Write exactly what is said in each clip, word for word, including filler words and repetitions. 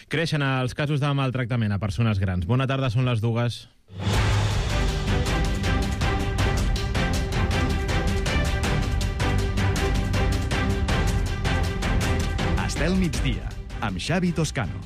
Creixen els casos de maltractament a persones grans. Bona tarda, són les dues. Estel migdia, amb Xavi Toscano.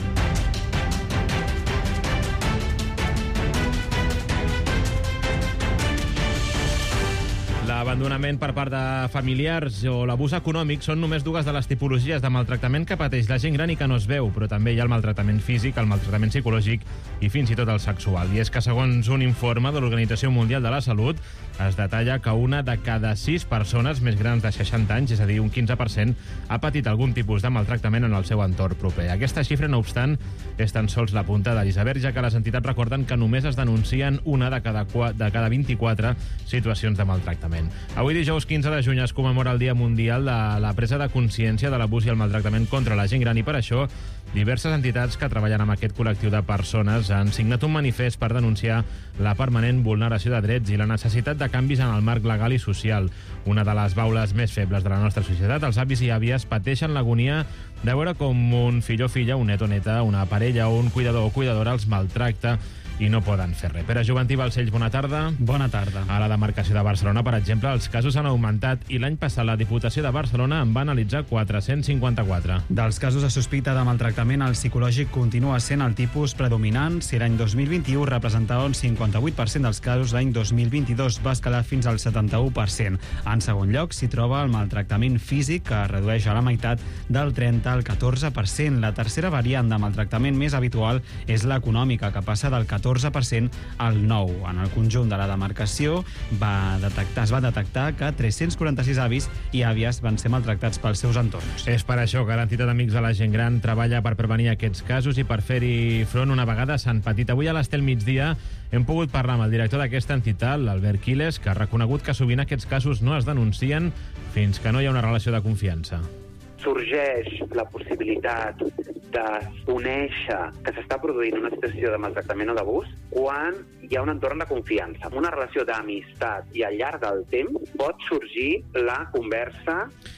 L'abandonament per part de familiars o l'abús econòmic són només dues de les tipologies de maltractament que pateix la gent gran i que no es veu, però també hi ha el maltractament físic, el maltractament psicològic i fins i tot el sexual. I és que, segons un informe de l'Organització Mundial de la Salut, es detalla que una de cada sis persones més grans de seixanta anys, és a dir, un quinze per cent, ha patit algun tipus de maltractament en el seu entorn proper. Aquesta xifra, no obstant, és tan sols la punta de l'iceberg, ja que les entitats recorden que només es denuncien una de cada, de cada vint-i-quatre situacions de maltractament. Avui, dijous quinze de juny, es commemora el Dia Mundial de la presa de consciència de l'abús i el maltractament contra la gent gran, i per això diverses entitats que treballen amb aquest col·lectiu de persones han signat un manifest per denunciar la permanent vulneració de drets i la necessitat de canvis en el marc legal i social. Una de les baules més febles de la nostra societat, els avis i àvies pateixen l'agonia de veure com un fill o filla, un net o neta, una parella o un cuidador o cuidadora els maltracta i no poden fer res. Pere Juventí Balcells, bona tarda. Bona tarda. A la demarcació de Barcelona, per exemple, els casos han augmentat i l'any passat la Diputació de Barcelona en va analitzar quatre-cents cinquanta-quatre. Dels casos de sospita de maltractament, el psicològic continua sent el tipus predominant. Si l'any dos mil vint-i-u representava un cinquanta-vuit per cent dels casos, l'any dos mil vint-i-dos va escalar fins al setanta-u per cent. En segon lloc s'hi troba el maltractament físic, que es redueix a la meitat, del trenta al catorze per cent. La tercera variant de maltractament més habitual és l'econòmica, que passa del catorze per cent al nou. En el conjunt de la demarcació va detectar, es va detectar que tres-cents quaranta-sis avis i àvies van ser maltractats pels seus entorns. És per això que l'entitat Amics de la Gent Gran treballa per prevenir aquests casos i per fer-hi front una vegada s'han patit. Avui a l'Estel migdia hem pogut parlar amb el director d'aquesta entitat, l'Albert Quiles, que ha reconegut que sovint aquests casos no es denuncien fins que no hi ha una relació de confiança. Sorgeix la possibilitat de conèixer que s'està produint una situació de maltractament o d'abús quan hi ha un entorn de confiança. Amb una relació d'amistat i al llarg del temps pot sorgir la conversa.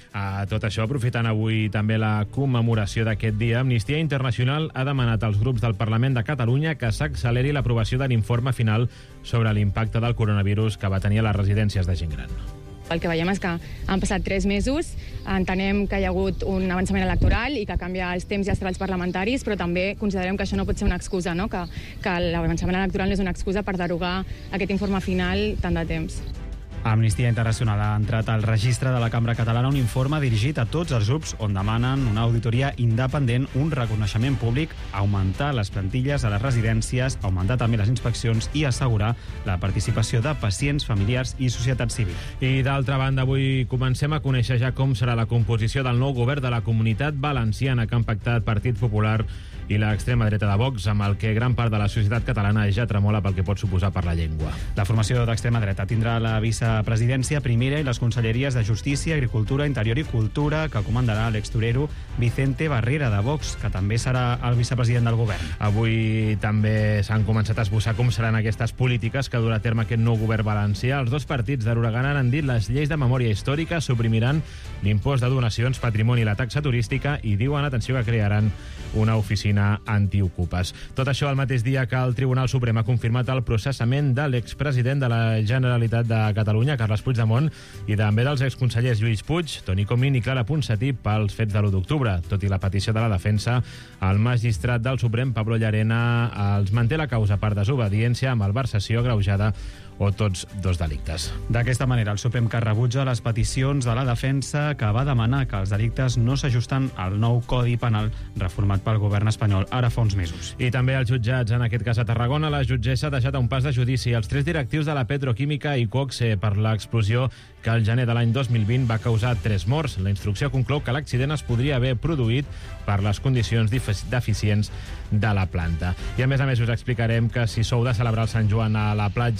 A tot això, aprofitant avui també la commemoració d'aquest dia, Amnistia Internacional ha demanat als grups del Parlament de Catalunya que s'acceleri l'aprovació de l'informe final sobre l'impacte del coronavirus que va tenir a les residències de gent gran. El que veiem és que han passat tres mesos, entenem que hi ha hagut un avançament electoral i que canvia els temps i els treballs parlamentaris, però també considerem que això no pot ser una excusa, no? que, que l'avançament electoral no és una excusa per derogar aquest informe final tant de temps. Amnistia Internacional ha entrat al registre de la Cambra Catalana un informe dirigit a tots els grups on demanen una auditoria independent, un reconeixement públic, augmentar les plantilles a les residències, augmentar també les inspeccions i assegurar la participació de pacients, familiars i societat civil. I d'altra banda, avui comencem a conèixer ja com serà la composició del nou govern de la Comunitat Valenciana que han pactat Partit Popular i l'extrema dreta de Vox, amb el que gran part de la societat catalana ja tremola pel que pot suposar per la llengua. La formació d'extrema dreta tindrà la vicepresidència primera i les conselleries de Justícia, Agricultura, Interior i Cultura, que comandarà l'extorero Vicente Barrera de Vox, que també serà el vicepresident del govern. Avui també s'han començat a esbossar com seran aquestes polítiques que durà a terme aquest nou govern valencià. Els dos partits derogaran, han dit, les lleis de memòria històrica, suprimiran l'impost de donacions, patrimoni i la taxa turística i diuen, atenció, que crearan una oficina antiocupes. Tot això al mateix dia que el Tribunal Suprem ha confirmat el processament de l'expresident de la Generalitat de Catalunya, Carles Puigdemont, i també dels exconsellers Lluís Puig, Toni Comín i Clara Ponsatí pels fets de l'u d'octubre. Tot i la petició de la defensa, el magistrat del Suprem, Pablo Llarena, els manté la causa per desobediència amb malversació agreujada o tots dos delictes. D'aquesta manera, el Suprem que rebutja les peticions de la defensa, que va demanar que els delictes no s'ajusten al nou Codi Penal reformat pel govern espanyol ara fa uns mesos. I també els jutjats, en aquest cas a Tarragona, la jutgessa ha deixat a un pas de judici els tres directius de la Petroquímica i Coxe per l'explosió que al gener de l'any dos mil vint va causar tres morts. La instrucció conclou que l'accident es podria haver produït per les condicions deficients de la planta. I a més a més us explicarem que si sou de celebrar el Sant Joan a la platja de Barcelona,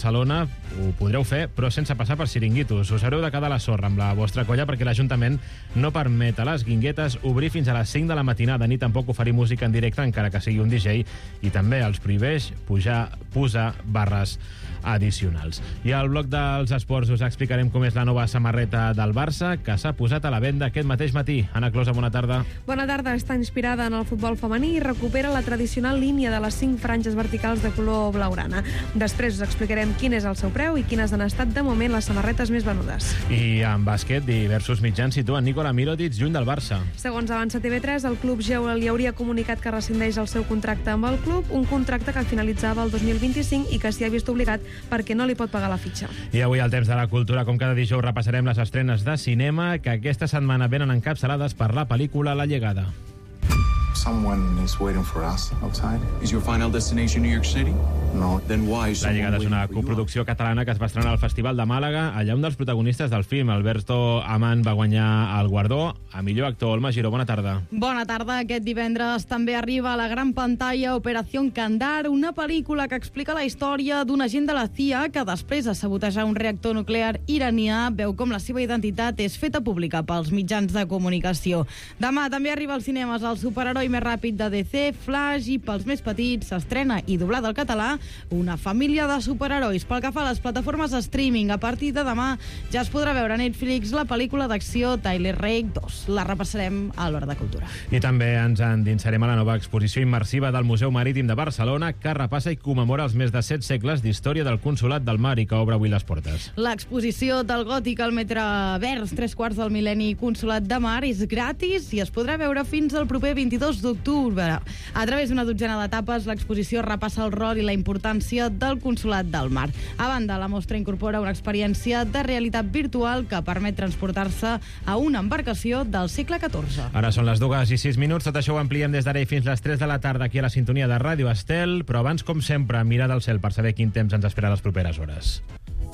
Barcelona ho podreu fer, però sense passar per xiringuitos. Us haureu de quedar a la sorra amb la vostra colla perquè l'Ajuntament no permet a les Guinguetes obrir fins a les cinc de la matinada ni tampoc oferir música en directe, encara que sigui un D J, i també els prohibeix pujar, posar barres addicionals. I al bloc dels esports us explicarem com és la nova samarreta del Barça, que s'ha posat a la venda aquest mateix matí. Anna Closa, bona tarda. Bona tarda. Està inspirada en el futbol femení i recupera la tradicional línia de les cinc franges verticals de color blaugrana. Després us explicarem quin és el seu preu i quines han estat de moment les samarretes més venudes. I en bàsquet, diversos mitjans situen Nikola Mirotic lluny del Barça. Segons avança T V tres, el club Geu li hauria comunicat que rescindeix el seu contracte amb el club, un contracte que finalitzava el dos mil vint-i-cinc i que s'hi ha vist obligat perquè no li pot pagar la fitxa. I avui al Temps de la Cultura, com cada dijous, repassarem les estrenes de cinema que aquesta setmana venen encapçalades per la pel·lícula La Llegada. Someone is waiting for us outside. Is your final destination New York City? No. Then why is La someone Llegada és una waiting for you? coproducció catalana que es va estrenar al Festival de Màlaga. Allà un dels protagonistes del film, Alberto Amán, va guanyar el guardó a millor actor. Olma Giró, bona tarda. Bona tarda. Aquest divendres també arriba a la gran pantalla Operación Kandar, una pel·lícula que explica la història d'un agent de la C I A que després de sabotejar un reactor nuclear iranià veu com la seva identitat és feta pública pels mitjans de comunicació. Demà també arriba als cinemes el superheroi més ràpid de D C, Flash, i pels més petits s'estrena i doblada al català Una família de superherois. Pel que fa a les plataformes de streaming, a partir de demà ja es podrà veure a Netflix la pel·lícula d'acció Tyler Rake dos. La repassarem a l'Hora de Cultura. I també ens endinsarem a la nova exposició immersiva del Museu Marítim de Barcelona, que repassa i commemora els més de set segles d'història del Consolat del Mar i que obre avui les portes. L'exposició del Gòtic al Metavers, tres quarts del mil·lenni Consolat de Mar, és gratis i es podrà veure fins al proper vint-i-dos d'octubre. A través d'una dotzena d'etapes, l'exposició repassa el rol i la importància del Consolat del Mar. A banda, la mostra incorpora una experiència de realitat virtual que permet transportar-se a una embarcació del segle catorze. Ara són les dues i sis minuts, tot això ho ampliem des d'ara i fins les tres de la tarda aquí a la sintonia de Ràdio Estel, però abans, com sempre, mirar del cel per saber quin temps ens espera les properes hores.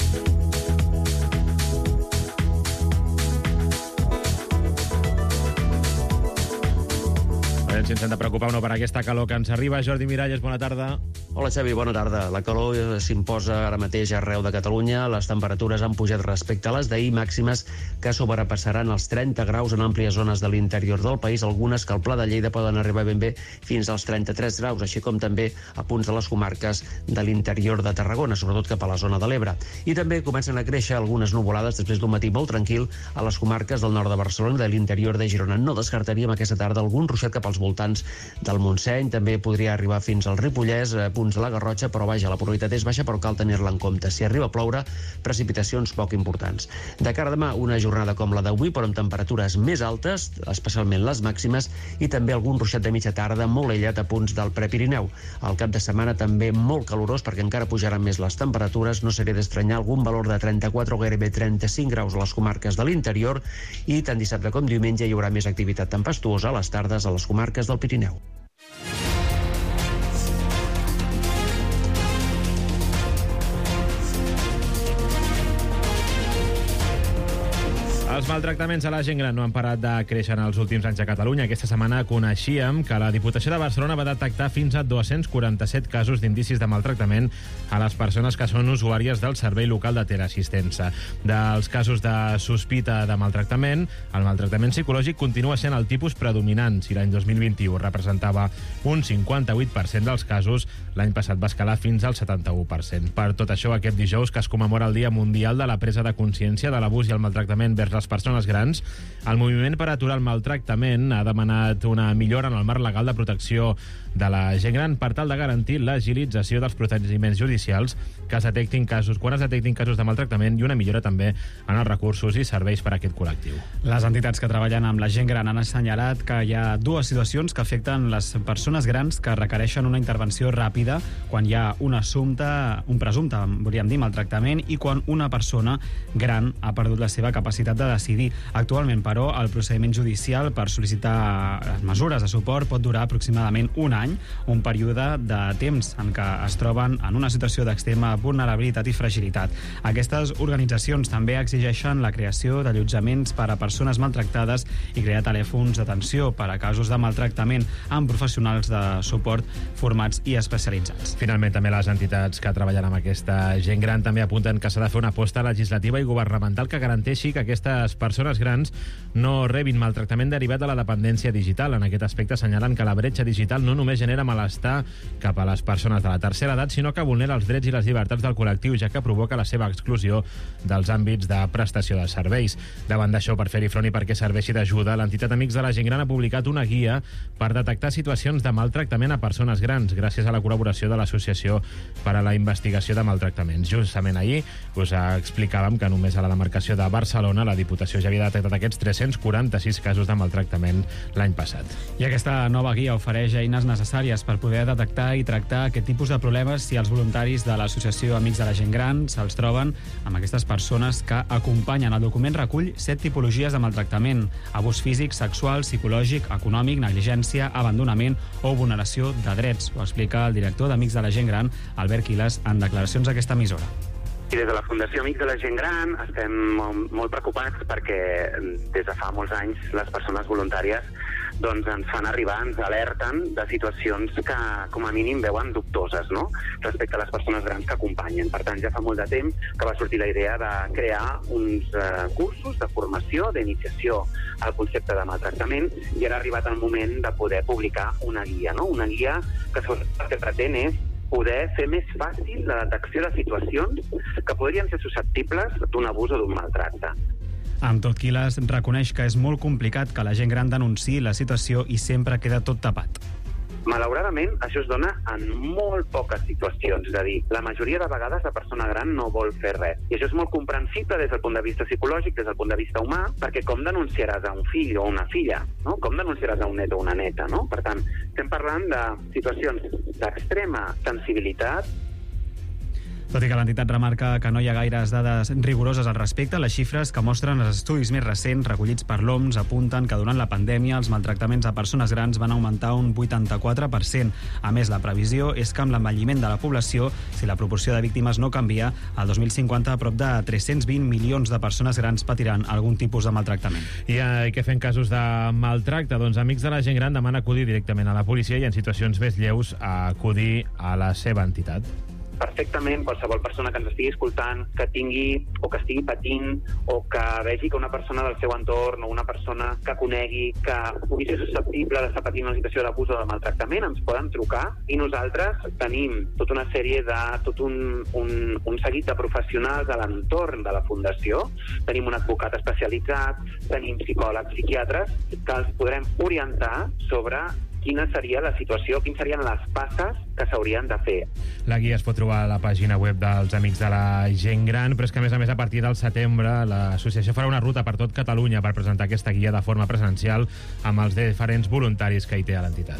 Si ens hem de preocupar o no per aquesta calor que ens arriba. Jordi Miralles, bona tarda. Hola, Xavi, bona tarda. La calor s'imposa ara mateix arreu de Catalunya. Les temperatures han pujat respecte a les d'ahir, màximes que sobrepassaran els trenta graus en àmplies zones de l'interior del país, algunes que al Pla de Lleida poden arribar ben bé fins als trenta-tres graus, així com també a punts de les comarques de l'interior de Tarragona, sobretot cap a la zona de l'Ebre. I també comencen a créixer algunes nuvolades després d'un matí molt tranquil a les comarques del nord de Barcelona i de l'interior de Girona. No descartaríem aquesta tarda algun ruixat cap als voltants del Montseny, també podria arribar fins al Ripollès, a punts de la Garrotxa, però vaja, la probabilitat és baixa, però cal tenir-la en compte. Si arriba a ploure, precipitacions poc importants. De cara a demà, una jornada com la d'avui, però amb temperatures més altes, especialment les màximes, i també algun ruixat de mitja tarda molt aïllat a punts del Prepirineu. Al cap de setmana també molt calorós, perquè encara pujaran més les temperatures, no seria d'estranyar algun valor de trenta-quatre o gairebé trenta-cinc graus a les comarques de l'interior, i tant dissabte com diumenge hi haurà més activitat tempestuosa a les tardes a les comarques del Pirineu. Els maltractaments a la gent gran no han parat de créixer en els últims anys a Catalunya. Aquesta setmana coneixíem que la Diputació de Barcelona va detectar fins a dos-cents quaranta-set casos d'indicis de maltractament a les persones que són usuàries del Servei Local de Teleassistència. Dels casos de sospita de maltractament, el maltractament psicològic continua sent el tipus predominant. Si l'any dos mil vint-i-u representava un cinquanta-vuit per cent dels casos, l'any passat va escalar fins al setanta-u per cent. Per tot això, aquest dijous, que es commemora el Dia Mundial de la Presa de Consciència de l'Abús i el Maltractament vers les persones grans, el Moviment per Aturar el Maltractament ha demanat una millora en el marc legal de protecció de la gent gran per tal de garantir l'agilització dels procediments judicials que es detectin casos, quan es detectin casos de maltractament, i una millora també en els recursos i serveis per a aquest col·lectiu. Les entitats que treballen amb la gent gran han assenyalat que hi ha dues situacions que afecten les persones grans que requereixen una intervenció ràpida quan hi ha un assumpte, un presumpte, volíem dir, maltractament, i quan una persona gran ha perdut la seva capacitat de de decidir. Actualment, però, el procediment judicial per sol·licitar les mesures de suport pot durar aproximadament un any, un període de temps en què es troben en una situació d'extrema vulnerabilitat i fragilitat. Aquestes organitzacions també exigeixen la creació d'allotjaments per a persones maltractades i crear telèfons d'atenció per a casos de maltractament amb professionals de suport formats i especialitzats. Finalment, també les entitats que treballen amb aquesta gent gran també apunten que s'ha de fer una aposta legislativa i governamental que garanteixi que aquestes persones grans no rebin maltractament derivat de la dependència digital. En aquest aspecte assenyalen que la bretxa digital no només genera malestar cap a les persones de la tercera edat, sinó que vulnera els drets i les llibertats del col·lectiu, ja que provoca la seva exclusió dels àmbits de prestació de serveis. Davant d'això, per fer-hi front i perquè serveixi d'ajuda, l'entitat Amics de la Gent Gran ha publicat una guia per detectar situacions de maltractament a persones grans, gràcies a la col·laboració de l'Associació per a la Investigació de Maltractaments. Justament ahir us explicàvem que només a la demarcació de Barcelona la Diputació ja havia detectat aquests tres-cents quaranta-sis casos de maltractament l'any passat. I aquesta nova guia ofereix eines necessàries per poder detectar i tractar aquest tipus de problemes si els voluntaris de l'Associació Amics de la Gent Gran se'ls troben amb aquestes persones que acompanyen. El document recull set tipologies de maltractament: abús físic, sexual, psicològic, econòmic, negligència, abandonament o vulneració de drets. Ho explica el director d'Amics de la Gent Gran, Albert Quiles, en declaracions d'aquesta emissora. I des de la Fundació Amics de la Gent Gran estem molt preocupats perquè des de fa molts anys les persones voluntàries doncs ens fan arribar, ens alerten de situacions que com a mínim veuen dubtoses, no?, respecte a les persones grans que acompanyen. Per tant, ja fa molt de temps que va sortir la idea de crear uns eh, cursos de formació, d'iniciació al concepte de maltractament, i ara ha arribat el moment de poder publicar una guia, no?, una guia que el que pretén és poder fer més fàcil la detecció de situacions que podrien ser susceptibles d'un abús o d'un maltracte. Amb tot, Quiles reconeix que és molt complicat que la gent gran denunciï la situació i sempre queda tot tapat. Malauradament, això es dona en molt poques situacions. És a dir, la majoria de vegades la persona gran no vol fer res. I això és molt comprensible des del punt de vista psicològic, des del punt de vista humà, perquè com denunciaràs a un fill o una filla, no? Com denunciaràs a un net o una neta, no? Per tant, estem parlant de situacions d'extrema sensibilitat. Tot i que l'entitat remarca que no hi ha gaires dades rigoroses al respecte, les xifres que mostren els estudis més recents recollits per l'O M S apunten que durant la pandèmia els maltractaments a persones grans van augmentar un vuitanta-quatre per cent. A més, la previsió és que amb l'envelliment de la població, si la proporció de víctimes no canvia, al dos mil cinquanta prop de tres-cents vint milions de persones grans patiran algun tipus de maltractament. I eh, què fer en casos de maltracte? Doncs Amics de la Gent Gran demana acudir directament a la policia i en situacions més lleus a acudir a la seva entitat. Perfectament, qualsevol persona que ens estigui escoltant, que tingui o que estigui patint o que vegi que una persona del seu entorn o una persona que conegui que pugui ser susceptible d'estar patint una situació d'abús o de maltractament, ens poden trucar i nosaltres tenim tota una sèrie de tot un, un, un seguit de professionals a l'entorn de la Fundació. Tenim un advocat especialitzat, tenim psicòlegs, psiquiatres, que els podrem orientar sobre quina seria la situació, quines serien les passes que s'haurien de fer. La guia es pot trobar a la pàgina web dels Amics de la Gent Gran, però és que, a més a més, a partir del setembre, l'associació farà una ruta per tot Catalunya per presentar aquesta guia de forma presencial amb els diferents voluntaris que hi té a l'entitat.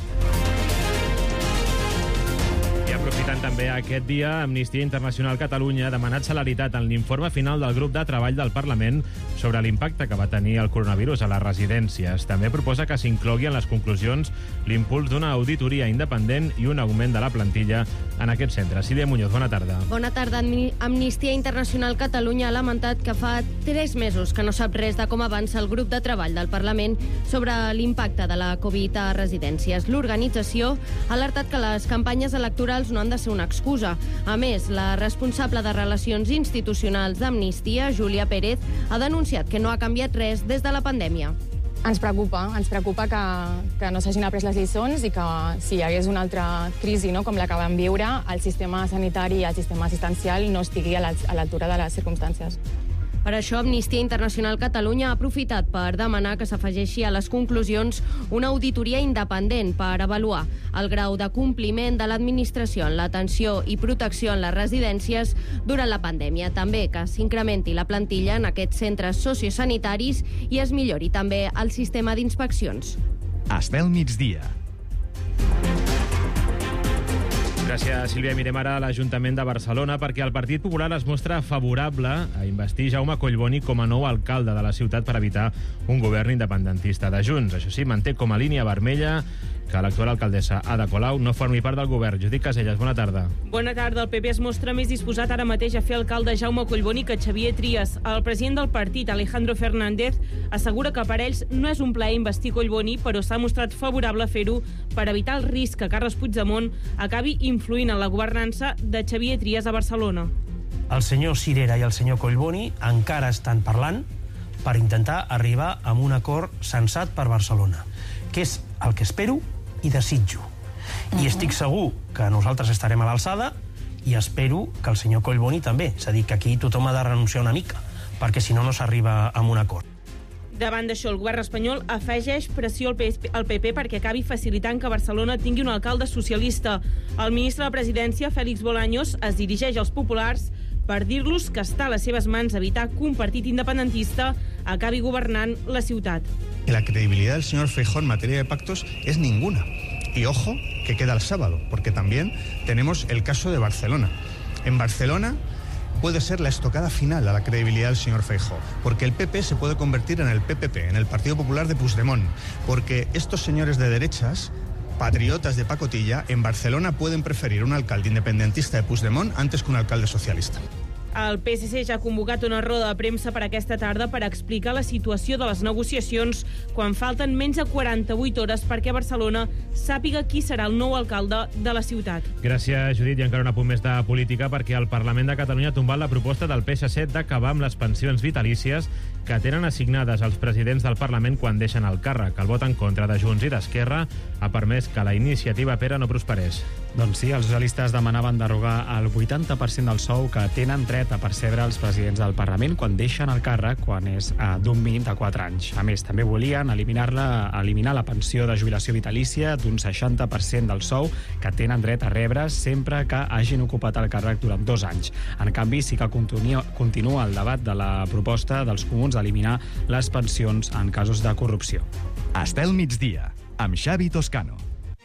I aprofitant també aquest dia, Amnistia Internacional Catalunya ha demanat celeritat en l'informe final del grup de treball del Parlament sobre l'impacte que va tenir el coronavirus a les residències. També proposa que s'inclogui en les conclusions l'impuls d'una auditoria independent i un augment de la plantilla en aquests centres. Sílvia Muñoz, bona tarda. Bona tarda. Amnistia Internacional Catalunya ha lamentat que fa tres mesos que no sap res de com avança el grup de treball del Parlament sobre l'impacte de la Covid a residències. L'organització ha alertat que les campanyes electorals no han de ser una excusa. A més, la responsable de Relacions Institucionals d'Amnistia, Júlia Pérez, ha denunciat que no ha canviat res des de la pandèmia. Ens preocupa, ens preocupa que, que no s'hagin après les lliçons i que si hi hagués una altra crisi, no, com la que vam viure, el sistema sanitari i el sistema assistencial no estigui a l'altura de les circumstàncies. Per això, Amnistia Internacional Catalunya ha aprofitat per demanar que s'afegeixi a les conclusions una auditoria independent per avaluar el grau de compliment de l'administració en l'atenció i protecció en les residències durant la pandèmia. També que s'incrementi la plantilla en aquests centres sociosanitaris i es millori també el sistema d'inspeccions. Estel migdia. Gràcies, Sílvia. Mirem ara l'Ajuntament de Barcelona perquè el Partit Popular es mostra favorable a investir Jaume Collboni com a nou alcalde de la ciutat per evitar un govern independentista de Junts. Això sí, manté com a línia vermella que l'actual alcaldessa Ada Colau no formi part del govern. Judit Casellas, bona tarda. Bona tarda. El P P es mostra més disposat ara mateix a fer alcalde Jaume Collboni que Xavier Trias. El president del partit, Alejandro Fernández, assegura que per ells no és un plaer investir Collboni, però s'ha mostrat favorable a fer-ho per evitar el risc que Carles Puigdemont acabi influint en la governança de Xavier Trias a Barcelona. El senyor Cirera i el senyor Collboni encara estan parlant per intentar arribar a un acord sensat per Barcelona, que és el que espero i desitjo. I estic segur que nosaltres estarem a l'alçada i espero que el senyor Collboni també. És a dir, que aquí tothom ha de renunciar una mica, perquè si no, no s'arriba a un acord. Davant d'això, el govern espanyol afegeix pressió al P P perquè acabi facilitant que Barcelona tingui un alcalde socialista. El ministre de la Presidència, Félix Bolaños, es dirigeix als populars per dir-los que està a les seves mans evitar que un partit independentista acabi governant la ciutat. La credibilidad del señor Feijóo en materia de pactos es ninguna. Y ojo, que queda el sábado, porque también tenemos el caso de Barcelona. En Barcelona puede ser la estocada final a la credibilidad del señor Feijóo, porque el P P se puede convertir en el P P P, en el Partido Popular de Puigdemont, porque estos señores de derechas, patriotas de pacotilla, en Barcelona pueden preferir un alcalde independentista de Puigdemont antes que un alcalde socialista. El P S C ja ha convocat una roda de premsa per aquesta tarda per explicar la situació de les negociacions quan falten menys de quaranta-vuit hores perquè Barcelona sàpiga qui serà el nou alcalde de la ciutat. Gràcies, Judit. I encara un apunt més de política perquè el Parlament de Catalunya ha tombat la proposta del P S C d'acabar amb les pensions vitalícies que tenen assignades als presidents del Parlament quan deixen el càrrec. El vot en contra de Junts i d'Esquerra ha permès que la iniciativa Pere no prosperés. Doncs sí, els socialistes demanaven derogar el vuitanta per cent del sou que tenen dret a percebre els presidents del Parlament quan deixen el càrrec, quan és eh, d'un mínim de quatre anys. A més, també volien eliminar-la, eliminar la pensió de jubilació vitalícia d'un seixanta per cent del sou que tenen dret a rebre sempre que hagin ocupat el càrrec durant dos anys. En canvi, sí que continua, continua el debat de la proposta dels comuns d'eliminar les pensions en casos de corrupció. Estel migdia, amb Xavi Toscano.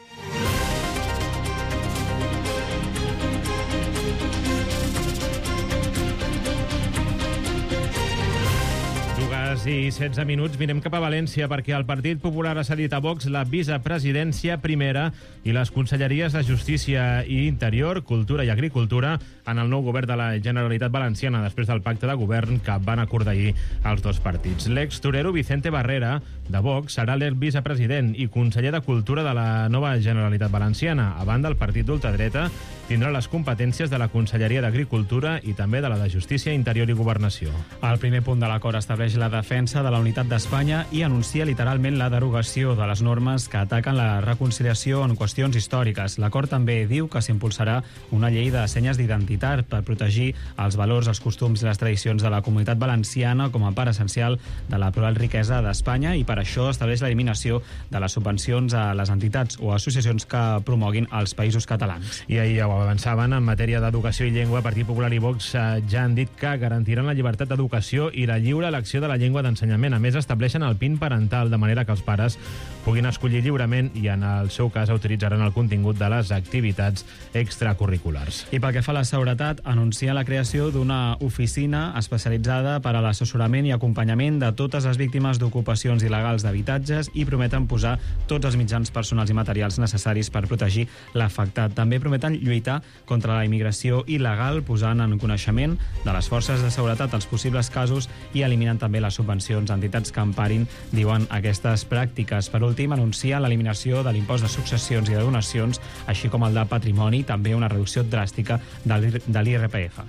I setze minuts, mirem cap a València perquè el Partit Popular ha cedit a Vox la vicepresidència primera i les conselleries de Justícia i Interior, Cultura i Agricultura en el nou govern de la Generalitat Valenciana després del pacte de govern que van acordar ahir els dos partits. L'ex-torero Vicente Barrera, de Vox, serà el vicepresident i conseller de Cultura de la nova Generalitat Valenciana. A banda, el partit d'ultradreta tindrà les competències de la Conselleria d'Agricultura i també de la de Justícia, Interior i Governació. El primer punt de l'acord estableix la defensa de la unitat d'Espanya i anuncia literalment la derogació de les normes que ataquen la reconciliació en qüestions històriques. L'acord també diu que s'impulsarà una llei de senyes d'identitat per protegir els valors, els costums i les tradicions de la comunitat valenciana com a part essencial de la plural riquesa d'Espanya i per això estableix l'eliminació de les subvencions a les entitats o associacions que promoguin els països catalans. I ahir ja ho avançaven, en matèria d'educació i llengua, Partit Popular i Vox ja han dit que garantiran la llibertat d'educació i la lliure elecció de la llengua d'ensenyament. A més, estableixen el P I N parental de manera que els pares puguin escollir lliurement i, en el seu cas, autoritzaran el contingut de les activitats extracurriculars. I pel que fa a la seguretat, anuncia la creació d'una oficina especialitzada per a l'assessorament i acompanyament de totes les víctimes d'ocupacions il·legals d'habitatges i prometen posar tots els mitjans personals i materials necessaris per protegir l'afectat. També prometen lluitar contra la immigració il·legal, posant en coneixement de les forces de seguretat els possibles casos i eliminant també les subvencions a entitats que emparin, diuen, aquestes pràctiques. Per últim, anuncia l'eliminació de l'impost de successions i de donacions, així com el de patrimoni, també una reducció dràstica de l'I R P F.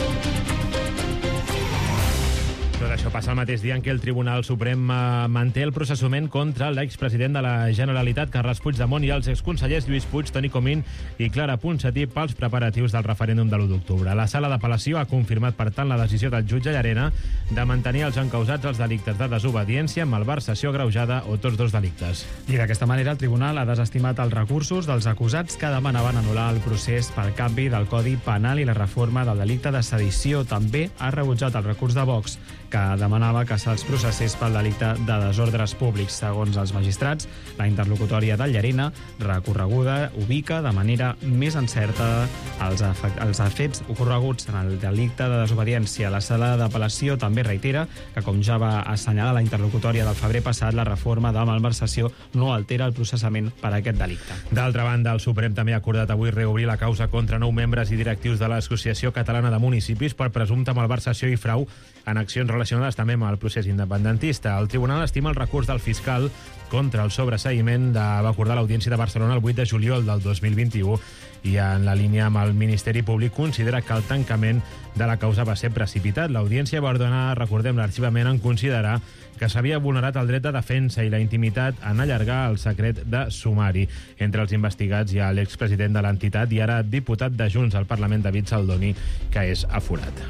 Tot això passa el mateix dia en què el Tribunal Suprem manté el processament contra l'expresident de la Generalitat, Carles Puigdemont, i els exconsellers Lluís Puig, Toni Comín i Clara Ponsatí pels preparatius del referèndum de l'u d'octubre. La sala d'apel·lació ha confirmat, per tant, la decisió del jutge Llarena de mantenir els encausats als delictes de desobediència, malversació agreujada o tots dos delictes. I d'aquesta manera el Tribunal ha desestimat els recursos dels acusats que demanaven anul·lar el procés pel canvi del Codi Penal i la reforma del delicte de sedició. També ha rebutjat el recurs de Vox, que que demanava que se'ls processés pel delicte de desordres públics. Segons els magistrats, la interlocutòria de Llarena, recorreguda, ubica de manera més encerta els, els fets ocorreguts en el delicte de desobediència. La sala d'apel·lació també reitera que, com ja va assenyalar la interlocutòria del febrer passat, la reforma de malversació no altera el processament per a aquest delicte. D'altra banda, el Suprem també ha acordat avui reobrir la causa contra nou membres i directius de l'Associació Catalana de Municipis per presumpta malversació i frau en accions relacionades també amb el procés independentista. El tribunal estima el recurs del fiscal contra el sobreseïment de, va acordar l'Audiència de Barcelona el vuit de juliol del dos mil vint-i-u i en la línia amb el Ministeri Públic considera que el tancament de la causa va ser precipitat. L'Audiència va ordenar, recordem, l'arxivament en considerar que s'havia vulnerat el dret de defensa i la intimitat en allargar el secret de sumari. Entre els investigats hi ha l'expresident de l'entitat i ara diputat de Junts al Parlament, David Saldoni, que és aforat.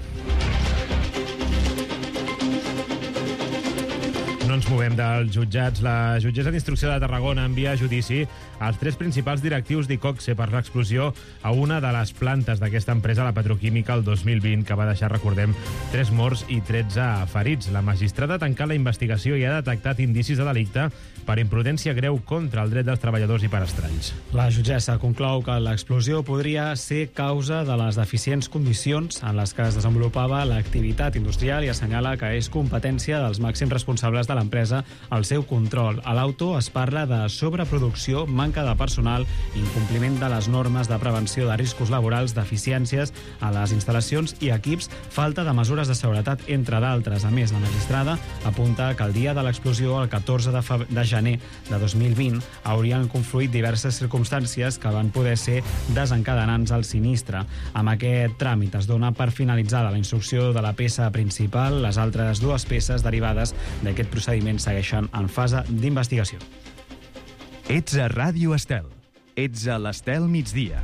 No ens movem dels jutjats. La jutgessa d'instrucció de Tarragona envia a judici els tres principals directius d'Icoxe per l'explosió a una de les plantes d'aquesta empresa, la petroquímica, el dos mil vint, que va deixar, recordem, tres morts i tretze ferits. La magistrada ha tancat la investigació i ha detectat indicis de delicte per imprudència greu contra el dret dels treballadors i per estralls. La jutgessa conclou que l'explosió podria ser causa de les deficients condicions en les que es desenvolupava l'activitat industrial i assenyala que és competència dels màxims responsables de l'empresa el seu control. A l'auto es parla de sobreproducció, manca de personal, incompliment de les normes de prevenció de riscos laborals, deficiències a les instal·lacions i equips, falta de mesures de seguretat, entre d'altres. A més, la magistrada apunta que el dia de l'explosió, el catorze de, febrer, de gener de dos mil vint, haurien confluït diverses circumstàncies que van poder ser desencadenants al sinistre. Amb aquest tràmit es dona per finalitzada la instrucció de la peça principal. Les altres dues peces derivades d'aquest procediment segueixen en fase d'investigació. Ets a Ràdio Estel. Ets a l'Estel migdia.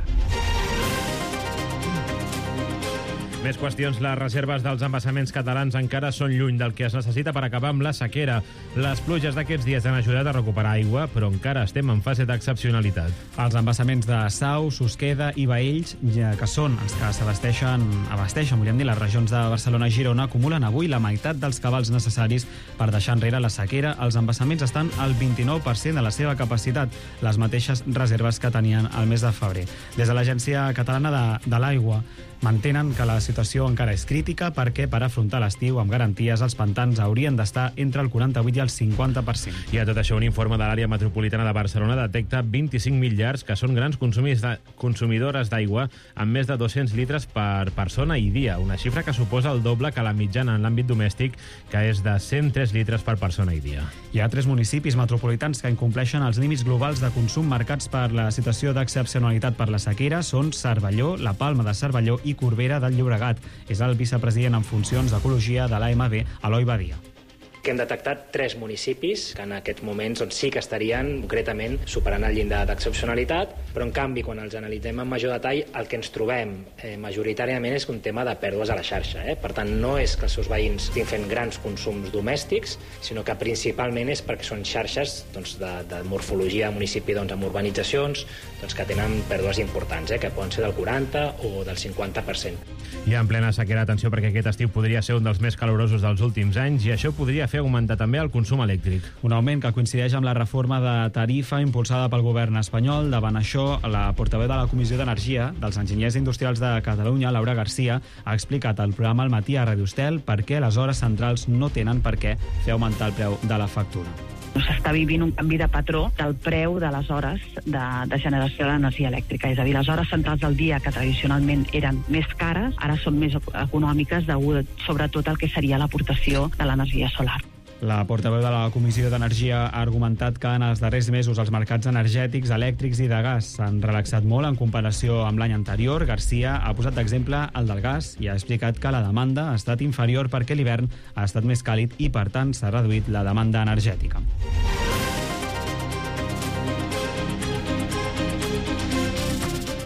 Més qüestions. Les reserves dels embassaments catalans encara són lluny del que es necessita per acabar amb la sequera. Les pluges d'aquests dies han ajudat a recuperar aigua, però encara estem en fase d'excepcionalitat. Els embassaments de Sau, Susqueda i Baells, ja que són els que s'abasteixen, abasteixen, volíem dir, les regions de Barcelona i Girona, acumulen avui la meitat dels cabals necessaris per deixar enrere la sequera. Els embassaments estan al vint-i-nou per cent de la seva capacitat, les mateixes reserves que tenien al mes de febrer. Des de l'Agència Catalana de, de l'Aigua mantenen que la situació encara és crítica perquè per afrontar l'estiu amb garanties els pantans haurien d'estar entre el quaranta-vuit i el cinquanta per cent. I a tot això, un informe de l'àrea metropolitana de Barcelona detecta vint-i-cinc mil llars que són grans de, consumidores d'aigua amb més de dos-cents litres per persona i dia, una xifra que suposa el doble que la mitjana en l'àmbit domèstic, que és de cent tres litres per persona i dia. Hi ha tres municipis metropolitans que incompleixen els límits globals de consum marcats per la situació d'excepcionalitat per la sequera. Són Cervelló, la Palma de Cervelló i Corbera del Llobregat. És el vicepresident en funcions d'Ecologia de l'A M B, Eloi Badia. Que hem detectat tres municipis que en aquests moments doncs, sí que estarien concretament superant el llindar d'excepcionalitat, però en canvi quan els analitzem en major detall el que ens trobem eh, majoritàriament és un tema de pèrdues a la xarxa. Eh? Per tant, no és que els seus veïns estiguin fent grans consums domèstics, sinó que principalment és perquè són xarxes doncs, de, de morfologia de municipi doncs, amb urbanitzacions doncs, que tenen pèrdues importants, eh? que poden ser del quaranta o del cinquanta per cent. I en plena sequera, atenció, perquè aquest estiu podria ser un dels més calorosos dels últims anys i això podria fer augmentar també el consum elèctric. Un augment que coincideix amb la reforma de tarifa impulsada pel govern espanyol. Davant això, la portaveu de la Comissió d'Energia dels Enginyers Industrials de Catalunya, Laura Garcia, ha explicat al programa Al matí a Ràdio Estel per què les hores centrals no tenen per què fer augmentar el preu de la factura. S'està vivint un canvi de patró del preu de les hores de, de generació d'energia elèctrica. És a dir, les hores centrals del dia, que tradicionalment eren més cares, ara són més econòmiques degut sobretot al que seria l'aportació de l'energia solar. La portaveu de la Comissió d'Energia ha argumentat que en els darrers mesos els mercats energètics, elèctrics i de gas s'han relaxat molt en comparació amb l'any anterior. Garcia ha posat d'exemple el del gas i ha explicat que la demanda ha estat inferior perquè l'hivern ha estat més càlid i, per tant, s'ha reduït la demanda energètica.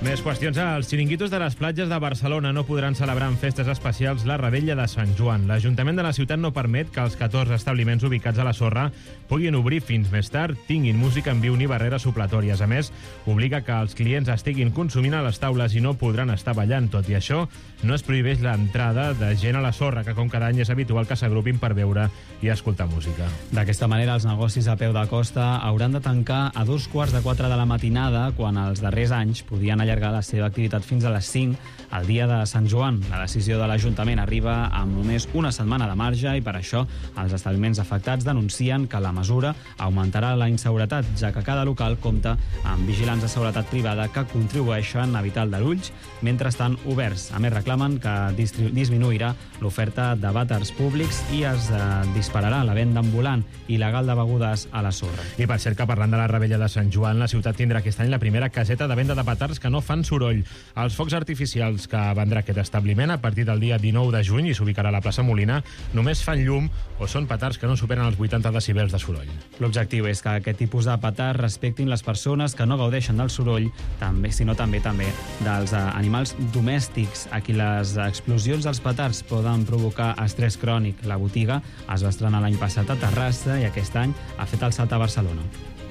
Més qüestions. Els xiringuitos de les platges de Barcelona no podran celebrar en festes especials la Revetlla de Sant Joan. L'Ajuntament de la ciutat no permet que els catorze establiments ubicats a la sorra puguin obrir fins més tard, tinguin música en viu ni barreres supletòries. A més, obliga que els clients estiguin consumint a les taules i no podran estar ballant. Tot i això, no es prohibeix l'entrada de gent a la sorra, que com cada any és habitual que s'agrupin per veure i escoltar música. D'aquesta manera, els negocis a peu de costa hauran de tancar a dos quarts de quatre de la matinada, quan els darrers anys podien allargar la seva activitat fins a les cinc el dia de Sant Joan. La decisió de l'Ajuntament arriba amb només una setmana de marge i per això els establiments afectats denuncien que la mesura augmentarà la inseguretat, ja que cada local compta amb vigilants de seguretat privada que contribueixen a evitar aldarulls mentre estan oberts. A més, reclamen que disminuirà l'oferta de vàters públics i es eh, dispararà la venda ambulant il·legal de begudes a la sorra. I per cert que parlant de la Revetlla de Sant Joan, la ciutat tindrà aquest any la primera caseta de venda de petards que no fan soroll. Els focs artificials que vendrà aquest establiment a partir del dia dinou de juny i s'ubicarà a la plaça Molina només fan llum o són petards que no superen els vuitanta decibels de soroll. L'objectiu és que aquest tipus de petards respectin les persones que no gaudeixen del soroll, també, sinó també també dels eh, animals domèstics, a qui les explosions dels petards poden provocar estrès crònic. La botiga es va estrenar l'any passat a Terrassa i aquest any ha fet el salt a Barcelona.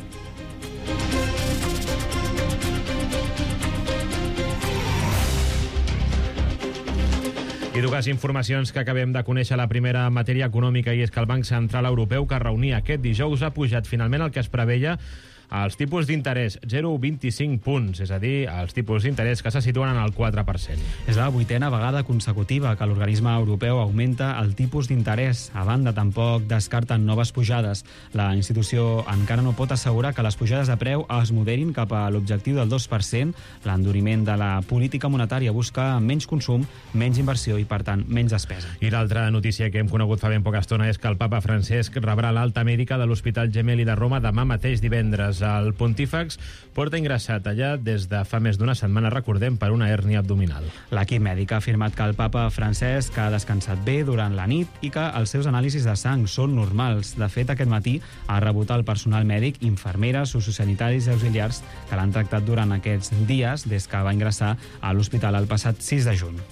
I dues informacions que acabem de conèixer. La primera en matèria econòmica, i és que el Banc Central Europeu, que es reunia aquest dijous, ha pujat finalment el que es preveia els tipus d'interès, zero coma vint-i-cinc punts, és a dir, els tipus d'interès que se situen en el quatre per cent. És la vuitena vegada consecutiva que l'organisme europeu augmenta el tipus d'interès. A banda, tampoc descarten noves pujades. La institució encara no pot assegurar que les pujades de preu es moderin cap a l'objectiu del dos per cent. L'enduriment de la política monetària busca menys consum, menys inversió i, per tant, menys despesa. I l'altra notícia que hem conegut fa ben poca estona és que el papa Francesc rebrà l'alta mèdica de l'Hospital Gemelli de Roma demà mateix, divendres. El pontífex porta ingressat allà des de fa més d'una setmana, recordem, per una hèrnia abdominal. L'equip mèdic ha afirmat que el papa Francesc ha descansat bé durant la nit i que els seus anàlisis de sang són normals. De fet, aquest matí ha rebut el personal mèdic, infermeres, sociosanitaris i auxiliars que l'han tractat durant aquests dies des que va ingressar a l'hospital el passat sis de juny.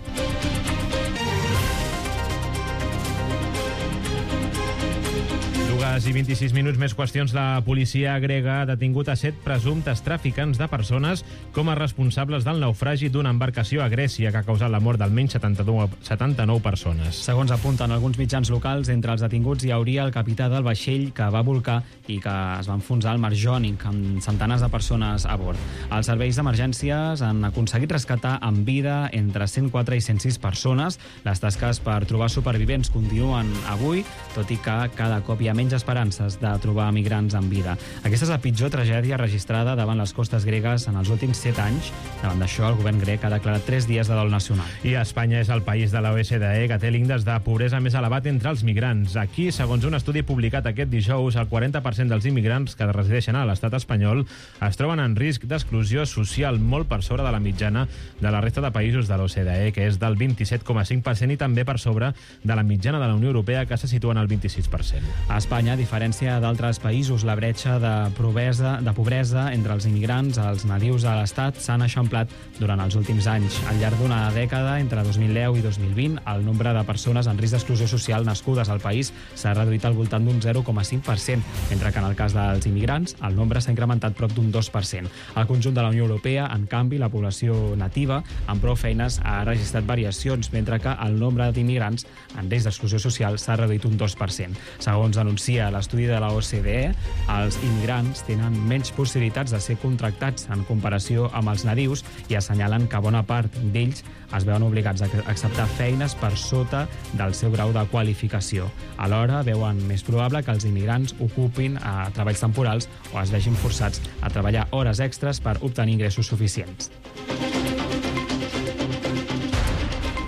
I vint-i-sis minuts, més qüestions. La policia grega ha detingut a set presumptes traficants de persones com a responsables del naufragi d'una embarcació a Grècia que ha causat la mort d'almenys setanta-nou persones. Segons apunten alguns mitjans locals, entre els detinguts hi hauria el capità del vaixell que va bolcar i que es va enfonsar al mar Jònic amb centenars de persones a bord. Els serveis d'emergències han aconseguit rescatar amb vida entre cent quatre i cent sis persones. Les tasques per trobar supervivents continuen avui, tot i que cada cop hi ha menys esperances de trobar migrants en vida. Aquesta és la pitjor tragèdia registrada davant les costes gregues en els últims set anys. Davant d'això, el govern grec ha declarat tres dies de dol nacional. I Espanya és el país de l'O E C D E que té l'índex de pobresa més elevat entre els migrants. Aquí, segons un estudi publicat aquest dijous, el quaranta per cent dels immigrants que resideixen a l'estat espanyol es troben en risc d'exclusió social, molt per sobre de la mitjana de la resta de països de l'O E C D E, que és del vint-i-set coma cinc per cent, i també per sobre de la mitjana de la Unió Europea, que se situa en el vint-i-sis per cent. A Espanya, a diferència d'altres països, la bretxa de pobresa, de pobresa entre els immigrants, els nadius a l'estat, s'han eixamplat durant els últims anys. Al llarg d'una dècada, entre dos mil deu i dos mil vint, el nombre de persones en risc d'exclusió social nascudes al país s'ha reduït al voltant d'un zero coma cinc per cent, mentre que en el cas dels immigrants el nombre s'ha incrementat prop d'un dos per cent. Al conjunt de la Unió Europea, en canvi, la població nativa amb prou feines ha registrat variacions, mentre que el nombre d'immigrants en risc d'exclusió social s'ha reduït un dos per cent. Segons anuncia l'estudi de la O C D E, els immigrants tenen menys possibilitats de ser contractats en comparació amb els nadius i assenyalen que bona part d'ells es veuen obligats a acceptar feines per sota del seu grau de qualificació. Alhora, veuen més probable que els immigrants ocupin a treballs temporals o es vegin forçats a treballar hores extres per obtenir ingressos suficients.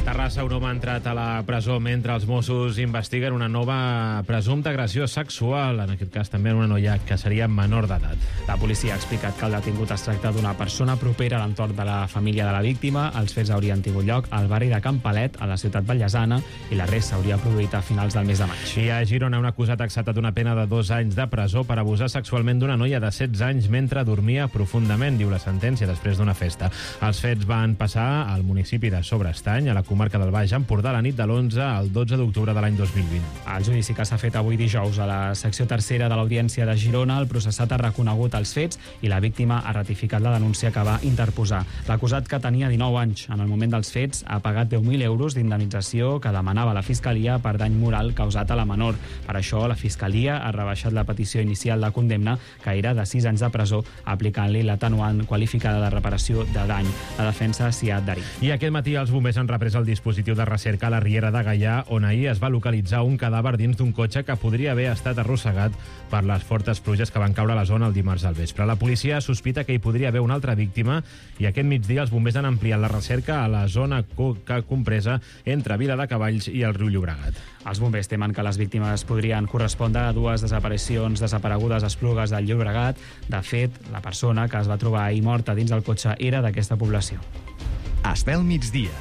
Terrassa, un home ha entrat a la presó mentre els Mossos investiguen una nova presumpta agressió sexual, en aquest cas també en una noia que seria menor d'edat. La policia ha explicat que el detingut es tracta d'una persona propera a l'entorn de la família de la víctima. Els fets haurien tingut lloc al barri de Can Palet, a la ciutat vallesana, i l'arrest s'hauria produït a finals del mes de maig. I a Girona, un acusat ha acceptat una pena de dos anys de presó per abusar sexualment d'una noia de setze anys mentre dormia profundament, diu la sentència, després d'una festa. Els fets van passar al municipi de Sobrestany, a la comarca del Baix Empordà, la nit de l'onze al dotze d'octubre de l'any dos mil vint. El judici que s'ha fet avui dijous a la secció tercera de l'Audiència de Girona, el processat ha reconegut els fets i la víctima ha ratificat la denúncia que va interposar. L'acusat, que tenia dinou anys en el moment dels fets, ha pagat deu mil euros d'indemnització que demanava la Fiscalia per dany moral causat a la menor. Per això, la Fiscalia ha rebaixat la petició inicial de condemna, que era de sis anys de presó, aplicant-li l'atenuant qualificada de reparació de dany. La defensa s'hi ha adherit. I aquest matí els bombers han reprès el dispositiu de recerca a la Riera de Gaià, on ahir es va localitzar un cadàver dins d'un cotxe que podria haver estat arrossegat per les fortes pluges que van caure a la zona el dimarts al vespre. La policia sospita que hi podria haver una altra víctima i aquest migdia els bombers han ampliat la recerca a la zona que compresa entre Vila de Cavalls i el riu Llobregat. Els bombers temen que les víctimes podrien correspondre a dues desaparicions desaparegudes a Esplugues del Llobregat. De fet, la persona que es va trobar ahir morta dins del cotxe era d'aquesta població. Estel migdia.